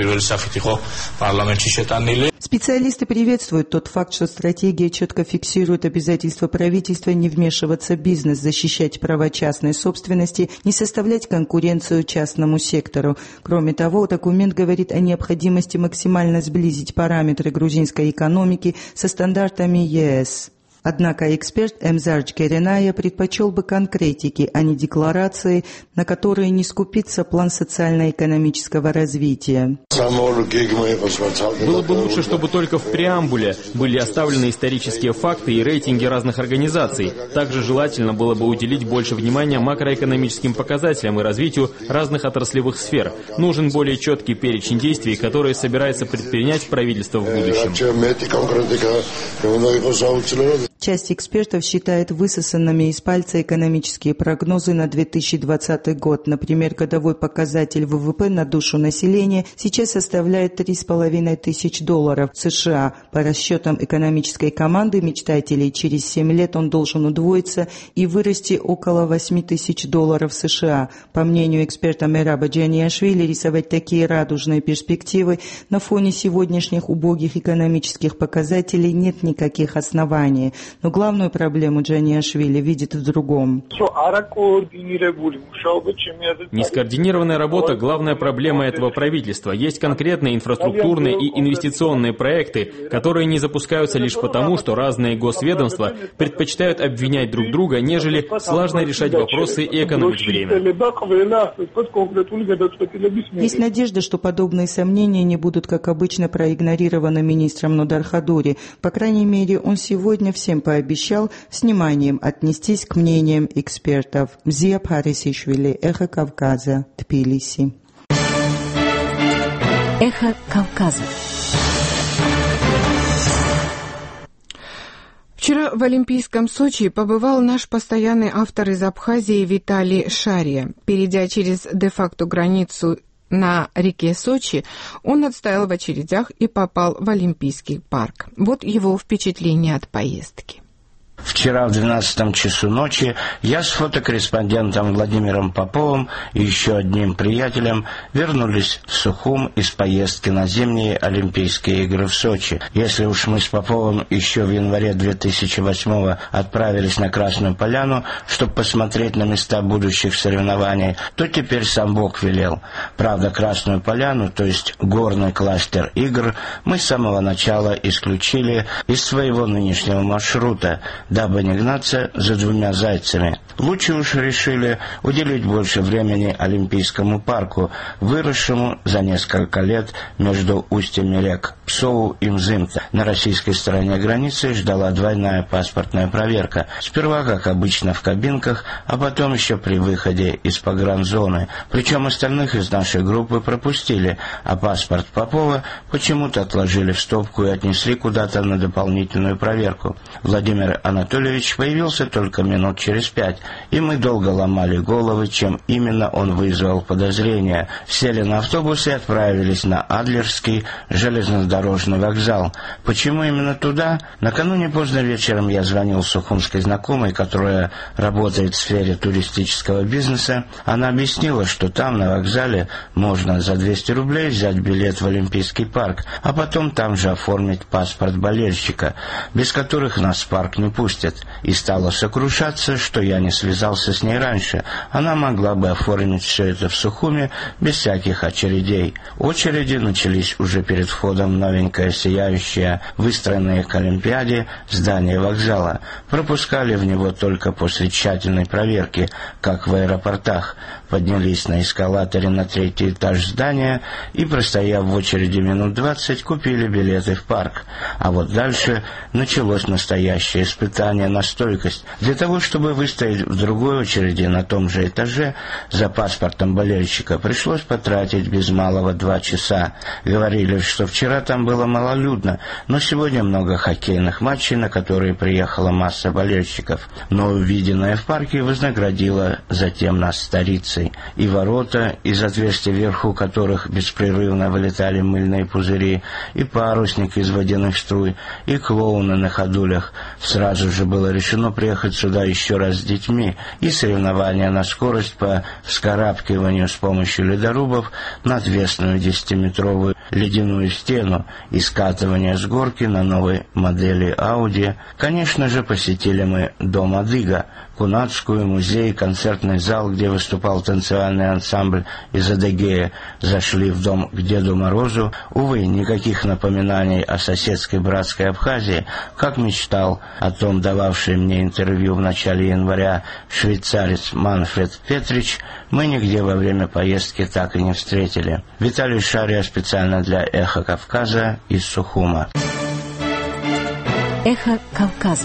Специалисты приветствуют тот факт, что стратегия четко фиксирует обязательства правительства не вмешиваться в бизнес, защищать права частной собственности, не составлять конкуренцию частному сектору. Кроме того, документ говорит о необходимости максимально сблизить параметры грузинской экономики со стандартами ЕС. Однако эксперт Эмзардж Кереная предпочел бы конкретики, а не декларации, на которые не скупится план социально-экономического развития. Было бы лучше, чтобы только в преамбуле были оставлены исторические факты и рейтинги разных организаций. Также желательно было бы уделить больше внимания макроэкономическим показателям и развитию разных отраслевых сфер. Нужен более четкий перечень действий, которые собирается предпринять правительство в будущем. Часть экспертов считает высосанными из пальца экономические прогнозы на две тысячи двадцатый год. Например, годовой показатель ВВП на душу населения сейчас составляет три с половиной тысяч долларов США. По расчетам экономической команды мечтателей, через семь лет он должен удвоиться и вырасти около восемь тысяч долларов США. По мнению эксперта Мераба Джаниашвили, рисовать такие радужные перспективы на фоне сегодняшних убогих экономических показателей нет никаких оснований. Но главную проблему Джаниашвили видит в другом. Нескоординированная работа – главная проблема этого правительства. Есть конкретные инфраструктурные и инвестиционные проекты, которые не запускаются лишь потому, что разные госведомства предпочитают обвинять друг друга, нежели слаженно решать вопросы и экономить время. Есть надежда, что подобные сомнения не будут, как обычно, проигнорированы министром Нодар Хадури. По крайней мере, он сегодня всем пообещал с вниманием отнестись к мнениям экспертов. Мзия Парисишвили, Эхо Кавказа, Тбилиси. Эхо Кавказа. Вчера в Олимпийском Сочи побывал наш постоянный автор из Абхазии Виталий Шария. Перейдя через де-факто границу на реке Сочи, он отстоял в очередях и попал в Олимпийский парк. Вот его впечатление от поездки. Вчера в двенадцатом часу ночи я с фотокорреспондентом Владимиром Поповым и еще одним приятелем вернулись в Сухум из поездки на зимние Олимпийские игры в Сочи. Если уж мы с Поповым еще в январе две тысячи восьмого отправились на Красную Поляну, чтобы посмотреть на места будущих соревнований, то теперь сам Бог велел. Правда, Красную Поляну, то есть горный кластер игр, мы с самого начала исключили из своего нынешнего маршрута, дабы не гнаться за двумя зайцами. Лучше уж решили уделить больше времени Олимпийскому парку, выросшему за несколько лет между устьями рек Псоу и Мзымта. На российской стороне границы ждала двойная паспортная проверка. Сперва, как обычно, в кабинках, а потом еще при выходе из погранзоны. Причем остальных из нашей группы пропустили, а паспорт Попова почему-то отложили в стопку и отнесли куда-то на дополнительную проверку. Владимир Анатольевич Анатольевич появился только минут через пять, и мы долго ломали головы, чем именно он вызвал подозрения. Сели на автобус и отправились на Адлерский железнодорожный вокзал. Почему именно туда? Накануне поздно вечером я звонил сухумской знакомой, которая работает в сфере туристического бизнеса. Она объяснила, что там, на вокзале, можно за двести рублей взять билет в Олимпийский парк, а потом там же оформить паспорт болельщика, без которых нас в парк не пустят. И стала сокрушаться, что я не связался с ней раньше. Она могла бы оформить все это в Сухуми без всяких очередей. Очереди начались уже перед входом в новенькое, сияющее, выстроенное к Олимпиаде здание вокзала. Пропускали в него только после тщательной проверки, как в аэропортах. Поднялись на эскалаторе на третий этаж здания и, простояв в очереди минут двадцать, купили билеты в парк. А вот дальше началось настоящее испытание на стойкость. Для того, чтобы выстоять в другой очереди на том же этаже за паспортом болельщика, пришлось потратить без малого два часа. Говорили, что вчера там было малолюдно, но сегодня много хоккейных матчей, на которые приехала масса болельщиков. Но увиденное в парке вознаградило затем нас старицей. И ворота, из отверстий вверху которых беспрерывно вылетали мыльные пузыри, и парусник из водяных струй, и клоуны на ходулях. Сразу же было решено приехать сюда еще раз с детьми, и соревнования на скорость по вскарабкиванию с помощью ледорубов на отвесную десятиметровую ледяную стену, и скатывание с горки на новой модели Ауди. Конечно же, посетили мы дом Адыга, Кунацкую, музей, концертный зал, где выступал танцевальный ансамбль из Адыгея, зашли в дом к Деду Морозу. Увы, никаких напоминаний о соседской братской Абхазии, как мечтал о том дававший мне интервью в начале января швейцарец Манфред Петрич, мы нигде во время поездки так и не встретили. Виталий Шария специально для «Эхо Кавказа» из Сухума. «Эхо Кавказа».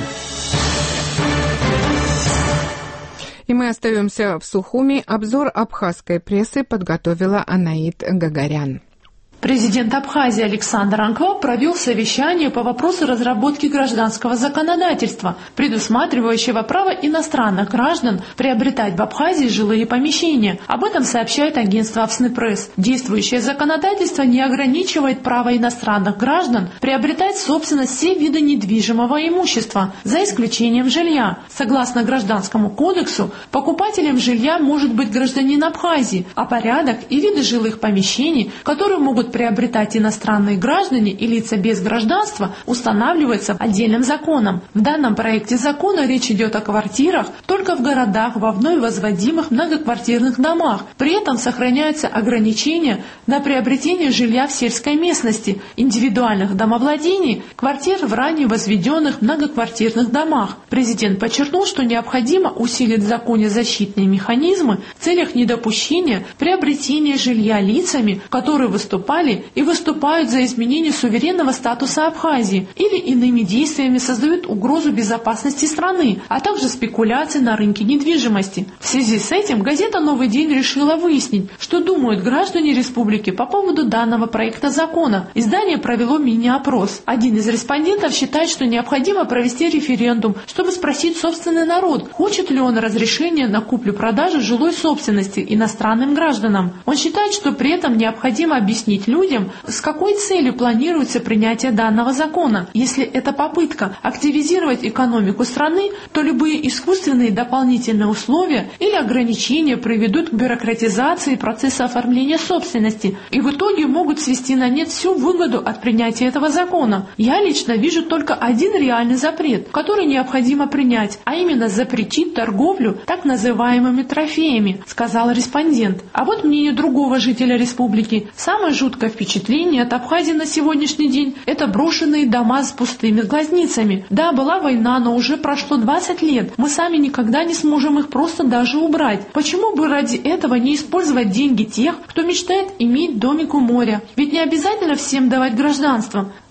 И мы остаемся в Сухуми. Обзор абхазской прессы подготовила Анаит Гагарян. Президент Абхазии Александр Анквал провел совещание по вопросу разработки гражданского законодательства, предусматривающего право иностранных граждан приобретать в Абхазии жилые помещения. Об этом сообщает агентство Авсны Пресс. Действующее законодательство не ограничивает право иностранных граждан приобретать в собственность все виды недвижимого имущества, за исключением жилья. Согласно Гражданскому кодексу, покупателем жилья может быть гражданин Абхазии, а порядок и виды жилых помещений, которые могут приобретать иностранные граждане и лица без гражданства, устанавливается отдельным законом. В данном проекте закона речь идет о квартирах только в городах, во вновь возводимых многоквартирных домах. При этом сохраняются ограничения на приобретение жилья в сельской местности, индивидуальных домовладений, квартир в ранее возведенных многоквартирных домах. Президент подчеркнул, что необходимо усилить в законе защитные механизмы в целях недопущения приобретения жилья лицами, которые выступали и выступают за изменение суверенного статуса Абхазии или иными действиями создают угрозу безопасности страны, а также спекуляции на рынке недвижимости. В связи с этим газета «Новый день» решила выяснить, что думают граждане республики по поводу данного проекта закона. Издание провело мини-опрос. Один из респондентов считает, что необходимо провести референдум, чтобы спросить собственный народ, хочет ли он разрешения на куплю-продажу жилой собственности иностранным гражданам. Он считает, что при этом необходимо объяснить людям, с какой целью планируется принятие данного закона. Если это попытка активизировать экономику страны, то любые искусственные дополнительные условия или ограничения приведут к бюрократизации процесса оформления собственности и в итоге могут свести на нет всю выгоду от принятия этого закона. Я лично вижу только один реальный запрет, который необходимо принять, а именно запретить торговлю так называемыми трофеями, сказал респондент. А вот мнение другого жителя республики. Самое жуткое впечатление от Абхазии на сегодняшний день – это брошенные дома с пустыми глазницами. Да, была война, но уже прошло двадцать лет. Мы сами никогда не сможем их просто даже убрать. Почему бы ради этого не использовать деньги тех, кто мечтает иметь домик у моря? Ведь не обязательно всем давать гражданство.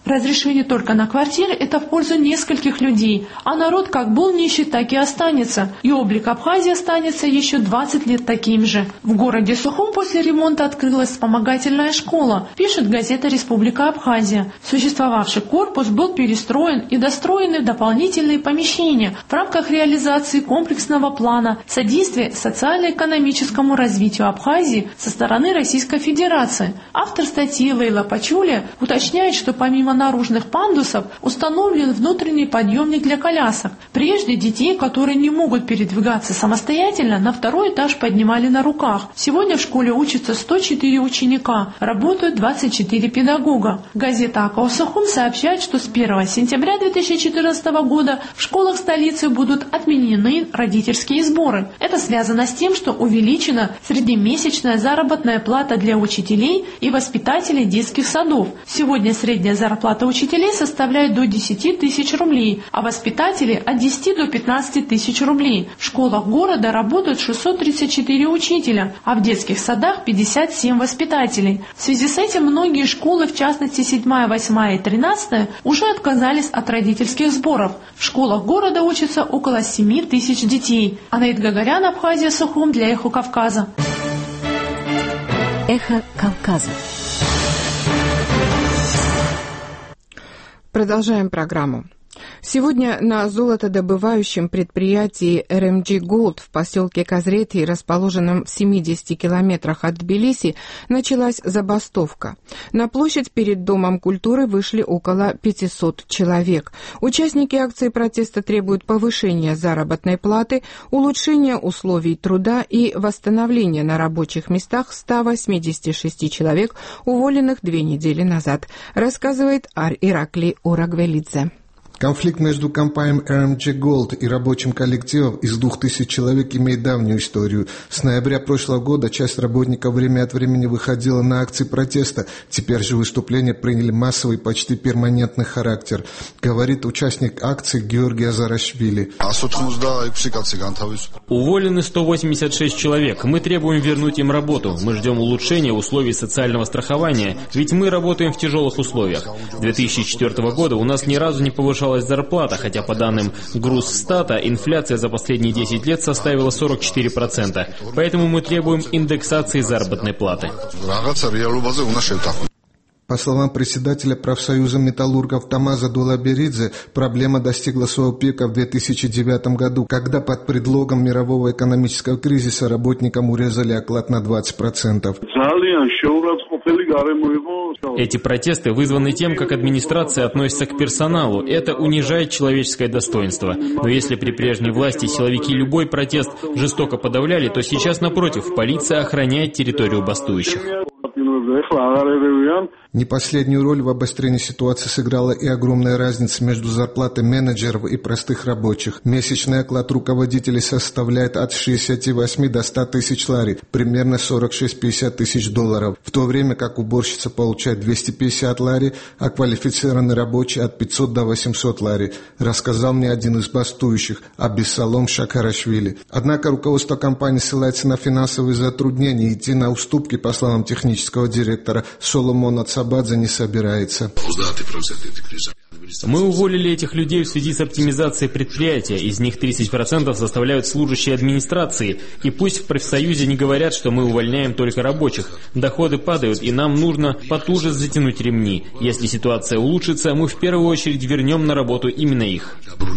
Разрешение только на квартиры – это в пользу нескольких людей, а народ как был нищий, так и останется. И облик Абхазии останется еще двадцать лет таким же. В городе Сухум после ремонта открылась вспомогательная школа, пишет газета «Республика Абхазия». Существовавший корпус был перестроен и достроены дополнительные помещения в рамках реализации комплексного плана содействия социально-экономическому развитию Абхазии со стороны Российской Федерации. Автор статьи Лейла Пачуля уточняет, что помимо наружных пандусов установлен внутренний подъемник для колясок. Прежде детей, которые не могут передвигаться самостоятельно, на второй этаж поднимали на руках. Сегодня в школе учатся сто четыре ученика, работают двадцать четыре педагога. Газета «Акау Сухум» сообщает, что с первого сентября две тысячи четырнадцатого года в школах столицы будут отменены родительские сборы. Это связано с тем, что увеличена среднемесячная заработная плата для учителей и воспитателей детских садов. Сегодня средняя зарплата учителей составляет до десяти тысяч рублей, а воспитателей от десяти до пятнадцати тысяч рублей. В школах города работают шестьсот тридцать четыре учителя, а в детских садах пятьдесят семь воспитателей. В связи с этим многие школы, в частности седьмая, восьмая и тринадцатая, уже отказались от родительских сборов. В школах города учатся около семи тысяч детей. Анаит Гагарян, Абхазия, Сухум для Эхо Кавказа. Эхо Кавказа. Продолжаем программу. Сегодня на золотодобывающем предприятии эр эм джи Gold в поселке Казрети, расположенном в семидесяти километрах от Тбилиси, началась забастовка. На площадь перед Домом культуры вышли около пятисот человек. Участники акции протеста требуют повышения заработной платы, улучшения условий труда и восстановления на рабочих местах ста восьмидесяти шести человек, уволенных две недели назад, рассказывает Ар-Иракли Урагвелидзе. Конфликт между компанией эр эм джи Gold и рабочим коллективом из двух тысяч человек имеет давнюю историю. С ноября прошлого года часть работников время от времени выходила на акции протеста. Теперь же выступления приняли массовый, почти перманентный характер, говорит участник акции Георгий Азарашвили. Уволены сто восемьдесят шесть человек. Мы требуем вернуть им работу. Мы ждем улучшения условий социального страхования, ведь мы работаем в тяжелых условиях. С две тысячи четвёртого года у нас ни разу не повышалась зарплата, хотя по данным Грузстата инфляция за последние десять лет составила сорок четыре процента. Поэтому мы требуем индексации заработной платы. По словам председателя профсоюза металлургов Тамаза Дулаберидзе, проблема достигла своего пика в две тысячи девятом году, когда под предлогом мирового экономического кризиса работникам урезали оклад на двадцать процентов. Эти протесты вызваны тем, как администрация относится к персоналу. Это унижает человеческое достоинство. Но если при прежней власти силовики любой протест жестоко подавляли, то сейчас, напротив, полиция охраняет территорию бастующих. Не последнюю роль в обострении ситуации сыграла и огромная разница между зарплатой менеджеров и простых рабочих. Месячный оклад руководителей составляет от шестидесяти восьми до ста тысяч лари, примерно сорок шесть — пятьдесят тысяч долларов, в то время как уборщица получает двести пятьдесят лари, а квалифицированный рабочий от пятисот до восьмисот лари, рассказал мне один из бастующих, Абиссалом Шакарашвили. Однако руководство компании ссылается на финансовые затруднения и идти на уступки, по словам технического директора Соломона Цабадзе, не собирается. Мы уволили этих людей в связи с оптимизацией предприятия. Из них тридцать процентов составляют служащие администрации. И пусть в профсоюзе не говорят, что мы увольняем только рабочих. Доходы падают, и нам нужно потуже затянуть ремни. Если ситуация улучшится, мы в первую очередь вернем на работу именно их.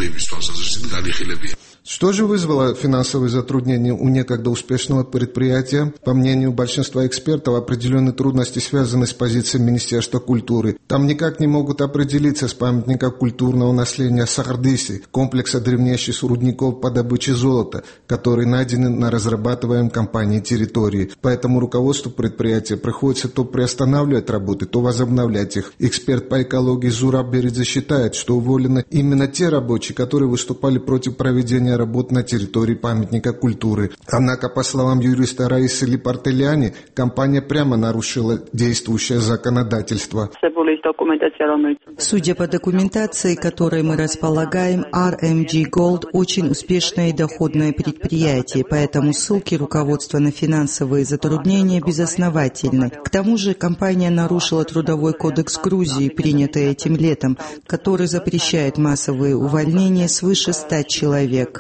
Что же вызвало финансовые затруднения у некогда успешного предприятия? По мнению большинства экспертов, определенные трудности связаны с позицией Министерства культуры. Там никак не могут определиться с памятником культурного наследия Сахардыси, комплекса древнейших рудников по добыче золота, которые найдены на разрабатываемой компанией территории. Поэтому руководству предприятия приходится то приостанавливать работы, то возобновлять их. Эксперт по экологии Зураб Беридзе считает, что уволены именно те рабочие, которые выступали против проведения выполнения работ на территории памятника культуры. Однако, по словам юриста Раисы Липартеляни, компания прямо нарушила действующее законодательство. Судя по документации, которой мы располагаем, ар эм джи Gold очень успешное и доходное предприятие, поэтому ссылки руководства на финансовые затруднения безосновательны. К тому же компания нарушила Трудовой кодекс Грузии, принятый этим летом, который запрещает массовые увольнения свыше ста человек.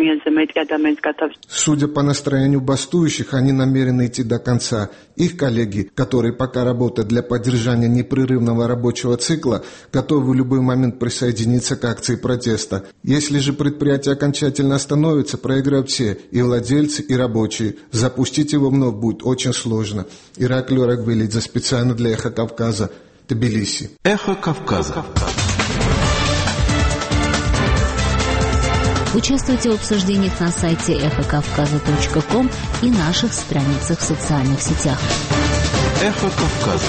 Судя по настроению бастующих, они намерены идти до конца. Их коллеги, которые пока работают для поддержания непрерывного рабочего цикла, готовы в любой момент присоединиться к акции протеста. Если же предприятие окончательно остановится, проиграют все, и владельцы, и рабочие. Запустить его вновь будет очень сложно. Ираклий Рагвелидзе специально для «Эхо Кавказа», Тбилиси. «Эхо Кавказа». Участвуйте в обсуждениях на сайте эхо кавказа точка ком и наших страницах в социальных сетях. «Эхо Кавказа».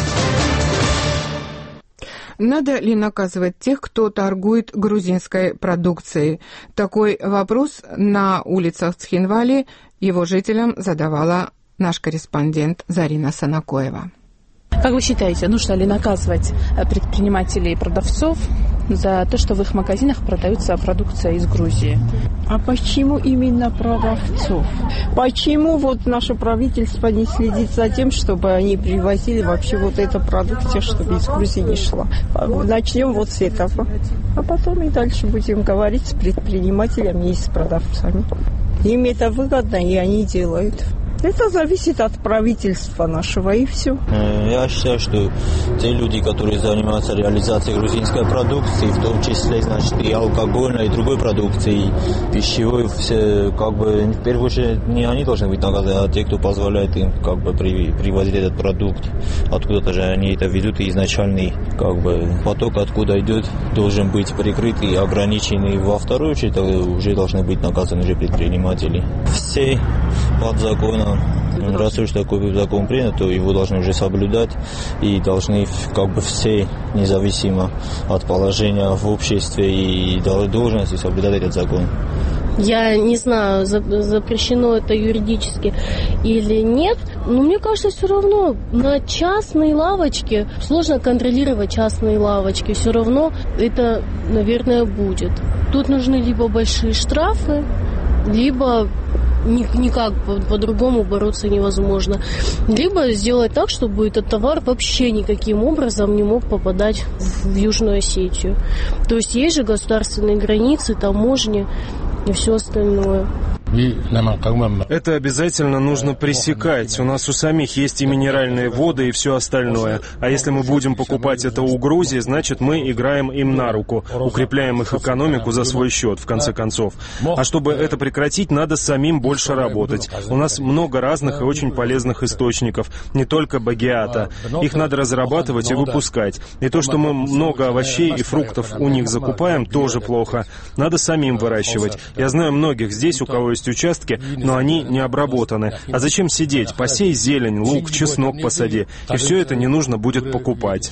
Надо ли наказывать тех, кто торгует грузинской продукцией? Такой вопрос на улицах Цхинвали его жителям задавала наш корреспондент Зарина Санакоева. Как вы считаете, нужно ли наказывать предпринимателей и продавцов за то, что в их магазинах продается продукция из Грузии? А почему именно продавцов? Почему вот наше правительство не следит за тем, чтобы они привозили вообще вот эту продукцию, чтобы из Грузии не шла? Начнем вот с этого. А потом и дальше будем говорить с предпринимателями и с продавцами. Им это выгодно, и они делают. Это зависит от правительства нашего, и все. Я считаю, что те люди, которые занимаются реализацией грузинской продукции, в том числе, значит, и алкогольной, и другой продукции, и пищевой, все, как бы, в первую очередь, не они должны быть наказаны, а те, кто позволяет им, как бы, при, привозить этот продукт. Откуда-то же они это ведут, и изначальный, как бы, поток, откуда идет, должен быть прикрыт и ограничен. И во вторую очередь уже должны быть наказаны уже предприниматели. Все под законом. Раз уж такой закон принят, то его должны уже соблюдать, и должны, как бы, все, независимо от положения в обществе и должности, соблюдать этот закон. Я не знаю, запрещено это юридически или нет, но мне кажется, все равно на частные лавочки сложно контролировать частные лавочки. Все равно это, наверное, будет. Тут нужны либо большие штрафы, либо никак по-другому бороться невозможно. Либо сделать так, чтобы этот товар вообще никаким образом не мог попадать в Южную Осетию. То есть есть же государственные границы, таможни и все остальное. Это обязательно нужно пресекать. У нас у самих есть и минеральные воды, и все остальное. А если мы будем покупать это у Грузии, значит, мы играем им на руку, укрепляем их экономику за свой счет, в конце концов. А чтобы это прекратить, надо самим больше работать. У нас много разных и очень полезных источников, не только багиата. Их надо разрабатывать и выпускать. И то, что мы много овощей и фруктов у них закупаем, тоже плохо. Надо самим выращивать. Я знаю многих здесь, у кого есть участки, но они не обработаны. А зачем сидеть? Посей зелень, лук, чеснок посади. И все это не нужно будет покупать.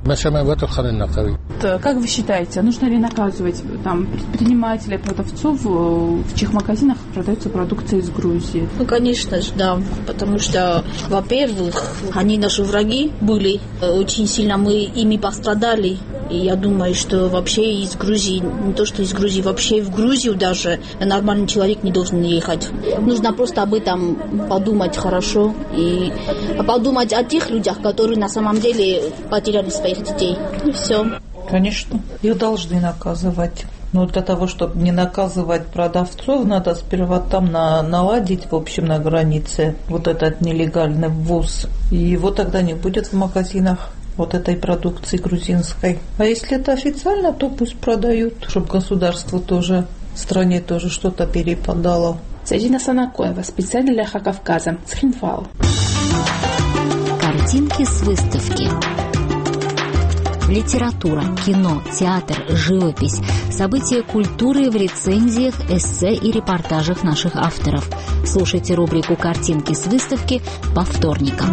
Как вы считаете, нужно ли наказывать там предпринимателей, продавцов, в чьих магазинах продается продукция из Грузии? Ну, конечно же, да. Потому что, во-первых, они наши враги были. Очень сильно мы ими пострадали. И я думаю, что вообще из Грузии, не то что из Грузии, вообще в Грузию даже нормальный человек не должен ехать. Нужно просто об этом подумать хорошо и подумать о тех людях, которые на самом деле потеряли своих детей. И все. Конечно, их должны наказывать. Но для того, чтобы не наказывать продавцов, надо сперва там на, наладить, в общем, на границе вот этот нелегальный ввоз. И его тогда не будет в магазинах вот этой продукции грузинской. А если это официально, то пусть продают, чтобы государству тоже, стране тоже что-то перепадало. Зарина Санакоева, специально для «Эхо Кавказа», Цхинвал. Картинки с выставки. Литература, кино, театр, живопись, события культуры в рецензиях, эссе и репортажах наших авторов. Слушайте рубрику «Картинки с выставки» по вторникам.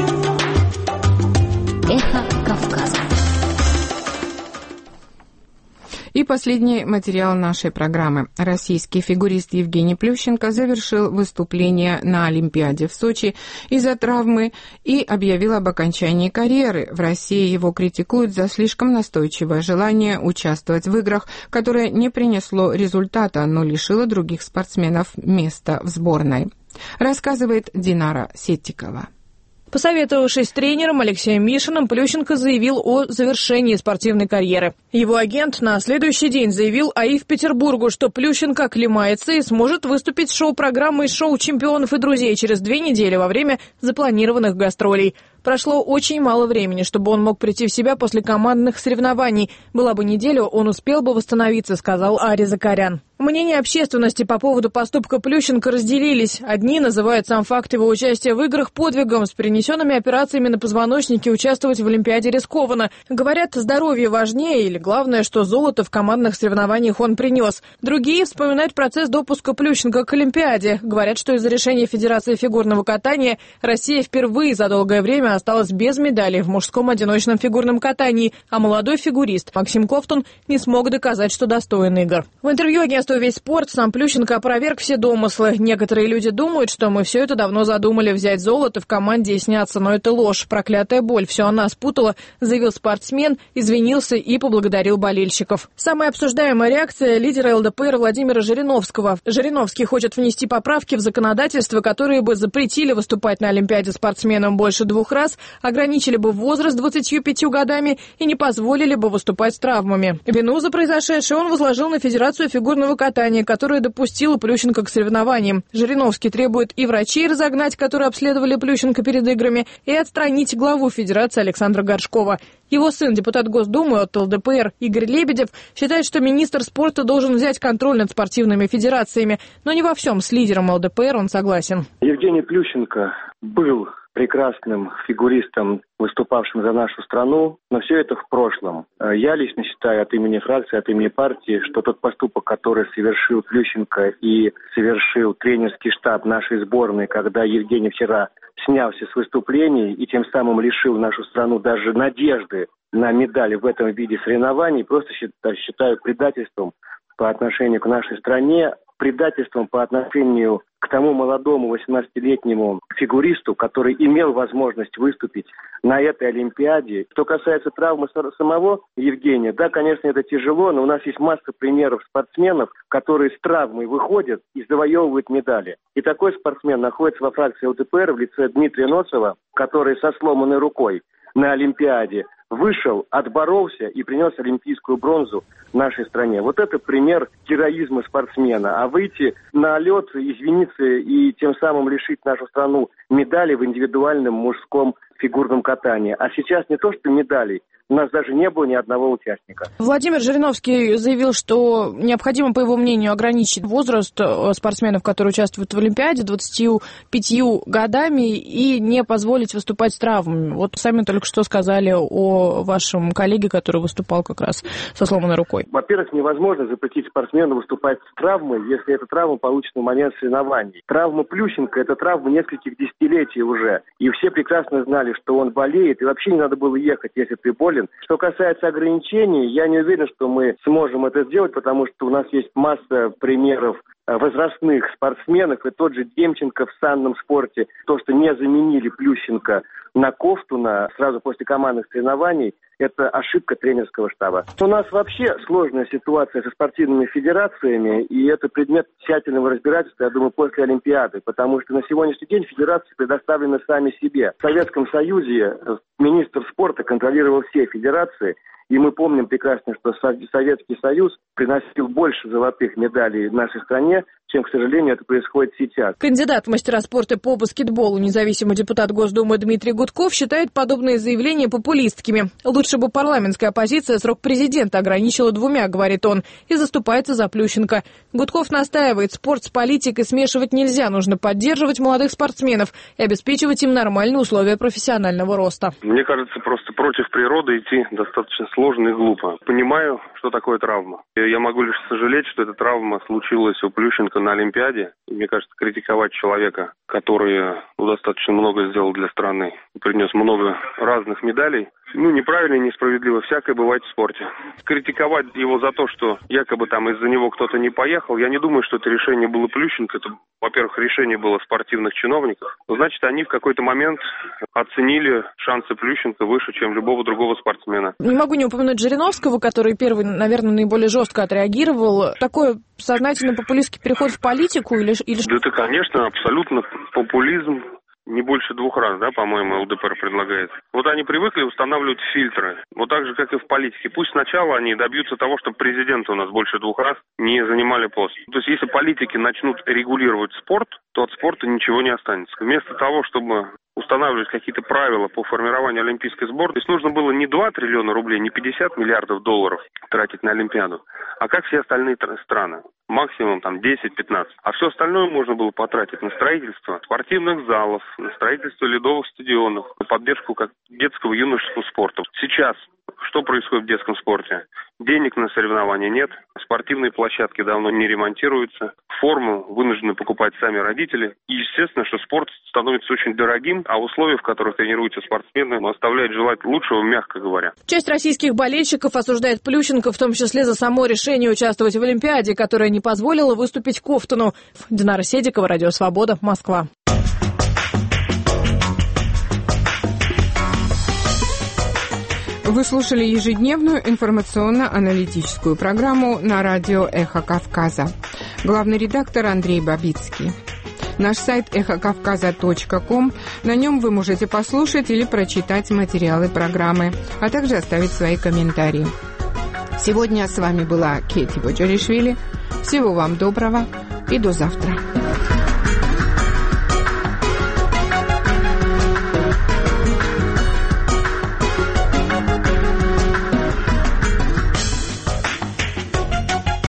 «Эхо Кавказа». И последний материал нашей программы. Российский фигурист Евгений Плющенко завершил выступление на Олимпиаде в Сочи из-за травмы и объявил об окончании карьеры. В России его критикуют за слишком настойчивое желание участвовать в играх, которое не принесло результата, но лишило других спортсменов места в сборной. Рассказывает Динара Сеттикова. Посоветовавшись с тренером Алексеем Мишиным, Плющенко заявил о завершении спортивной карьеры. Его агент на следующий день заявил АИФ Петербургу, что Плющенко оклемается и сможет выступить с шоу-программой «Шоу чемпионов и друзей» через две недели во время запланированных гастролей. Прошло очень мало времени, чтобы он мог прийти в себя после командных соревнований. Была бы неделя, он успел бы восстановиться, сказал Ари Закарян. Мнения общественности по поводу поступка Плющенко разделились. Одни называют сам факт его участия в играх подвигом. С перенесенными операциями на позвоночнике участвовать в Олимпиаде рискованно. Говорят, здоровье важнее или главное, что золото в командных соревнованиях он принес. Другие вспоминают процесс допуска Плющенко к Олимпиаде. Говорят, что из-за решения Федерации фигурного катания Россия впервые за долгое время осталась без медали в мужском одиночном фигурном катании, а молодой фигурист Максим Ковтун не смог доказать, что достоин игр. В интервью агентству «Весь спорт» сам Плющенко опроверг все домыслы. Некоторые люди думают, что мы все это давно задумали взять золото в команде и сняться, но это ложь, проклятая боль, все она спутала, заявил спортсмен, извинился и поблагодарил болельщиков. Самая обсуждаемая реакция — лидера ЛДПР Владимира Жириновского. Жириновский хочет внести поправки в законодательство, которые бы запретили выступать на Олимпиаде спортсменам больше двух раз, ограничили бы возраст двадцатью пятью годами и не позволили бы выступать с травмами. Вину за произошедшее он возложил на Федерацию фигурного катания, которая допустила Плющенко к соревнованиям. Жириновский требует и врачей разогнать, которые обследовали Плющенко перед играми, и отстранить главу Федерации Александра Горшкова. Его сын, депутат Госдумы от ЛДПР Игорь Лебедев, считает, что министр спорта должен взять контроль над спортивными федерациями, но не во всем с лидером ЛДПР он согласен. Евгений Плющенко был прекрасным фигуристом, выступавшим за нашу страну, но все это в прошлом. Я лично считаю от имени фракции, от имени партии, что тот поступок, который совершил Плющенко и совершил тренерский штаб нашей сборной, когда Евгений вчера снялся с выступлений и тем самым лишил нашу страну даже надежды на медали в этом виде соревнований, просто считаю предательством по отношению к нашей стране, предательством по отношению к тому молодому восемнадцатилетнему фигуристу, который имел возможность выступить на этой Олимпиаде. Что касается травмы самого Евгения, да, конечно, это тяжело, но у нас есть масса примеров спортсменов, которые с травмой выходят и завоевывают медали. И такой спортсмен находится во фракции ЛДПР в лице Дмитрия Ноцева, который со сломанной рукой на Олимпиаде вышел, отборолся и принес олимпийскую бронзу нашей стране. Вот это пример героизма спортсмена. А выйти на лед, извиниться и тем самым лишить нашу страну медалей в индивидуальном мужском фигурном катании. А сейчас не то что медалей, у нас даже не было ни одного участника. Владимир Жириновский заявил, что необходимо, по его мнению, ограничить возраст спортсменов, которые участвуют в Олимпиаде, двадцатью пятью годами и не позволить выступать с травмами. Вот сами только что сказали о вашем коллеге, который выступал как раз со сломанной рукой. Во-первых, невозможно запретить спортсмену выступать с травмой, если эта травма получена в момент соревнований. Травма Плющенко – это травма нескольких десятилетий уже. И все прекрасно знали, что он болеет, и вообще не надо было ехать, если ты болен. Что касается ограничений, я не уверен, что мы сможем это сделать, потому что у нас есть масса примеров возрастных спортсменов, и тот же Демченко в санном спорте, то, что не заменили Плющенко на Ковтуна сразу после командных соревнований, это ошибка тренерского штаба. У нас вообще сложная ситуация со спортивными федерациями, и это предмет тщательного разбирательства, я думаю, после Олимпиады, потому что на сегодняшний день федерации предоставлены сами себе. В Советском Союзе министр спорта контролировал все федерации, и мы помним прекрасно, что Советский Союз приносил больше золотых медалей нашей стране, чем, к сожалению, это происходит сейчас. Кандидат в мастера спорта по баскетболу, независимый депутат Госдумы Дмитрий Гудков считает подобные заявления популистскими. Лучше бы парламентская оппозиция срок президента ограничила двумя, говорит он, и заступается за Плющенко. Гудков настаивает, спорт с политикой смешивать нельзя, нужно поддерживать молодых спортсменов и обеспечивать им нормальные условия профессионального роста. Мне кажется, просто против природы идти достаточно сложно и глупо. Понимаю, что такое травма. Я могу лишь сожалеть, что эта травма случилась у Плющенко на Олимпиаде. И, мне кажется, критиковать человека, который ну, достаточно много сделал для страны, принес много разных медалей, ну, неправильно и несправедливо. Всякое бывает в спорте. Критиковать его за то, что якобы там из-за него кто-то не поехал, я не думаю, что это решение было Плющенко. Это, во-первых, решение было спортивных чиновников. Значит, они в какой-то момент оценили шансы Плющенко выше, чем любого другого спортсмена. Не могу не упомянуть Жириновского, который первый, наверное, наиболее жестко отреагировал. Такой сознательный популистский переход в политику или... или... Да это, конечно, абсолютно популизм. Не больше двух раз, да, по-моему, ЛДПР предлагает. Вот они привыкли устанавливать фильтры. Вот так же, как и в политике. Пусть сначала они добьются того, чтобы президенты у нас больше двух раз не занимали пост. То есть, если политики начнут регулировать спорт, то от спорта ничего не останется. Вместо того, чтобы устанавливать какие-то правила по формированию олимпийской сборной, то есть нужно было не два триллиона рублей, не пятьдесят миллиардов долларов тратить на Олимпиаду, а как все остальные страны. Максимум там десять-пятнадцать. А все остальное можно было потратить на строительство спортивных залов, на строительство ледовых стадионов, на поддержку как детского и юношеского спорта. Сейчас что происходит в детском спорте? Денег на соревнования нет, спортивные площадки давно не ремонтируются, форму вынуждены покупать сами родители. И естественно, что спорт становится очень дорогим, а условия, в которых тренируются спортсмены, оставляют желать лучшего, мягко говоря. Часть российских болельщиков осуждает Плющенко, в том числе за само решение участвовать в Олимпиаде, которое не позволило выступить Ковтуну. Динара Седикова, Радио Свобода, Москва. Вы слушали ежедневную информационно-аналитическую программу на радио «Эхо Кавказа». Главный редактор Андрей Бабицкий. Наш сайт эхо кавказа точка ком. На нем вы можете послушать или прочитать материалы программы, а также оставить свои комментарии. Сегодня с вами была Кети Боджаришвили. Всего вам доброго и до завтра.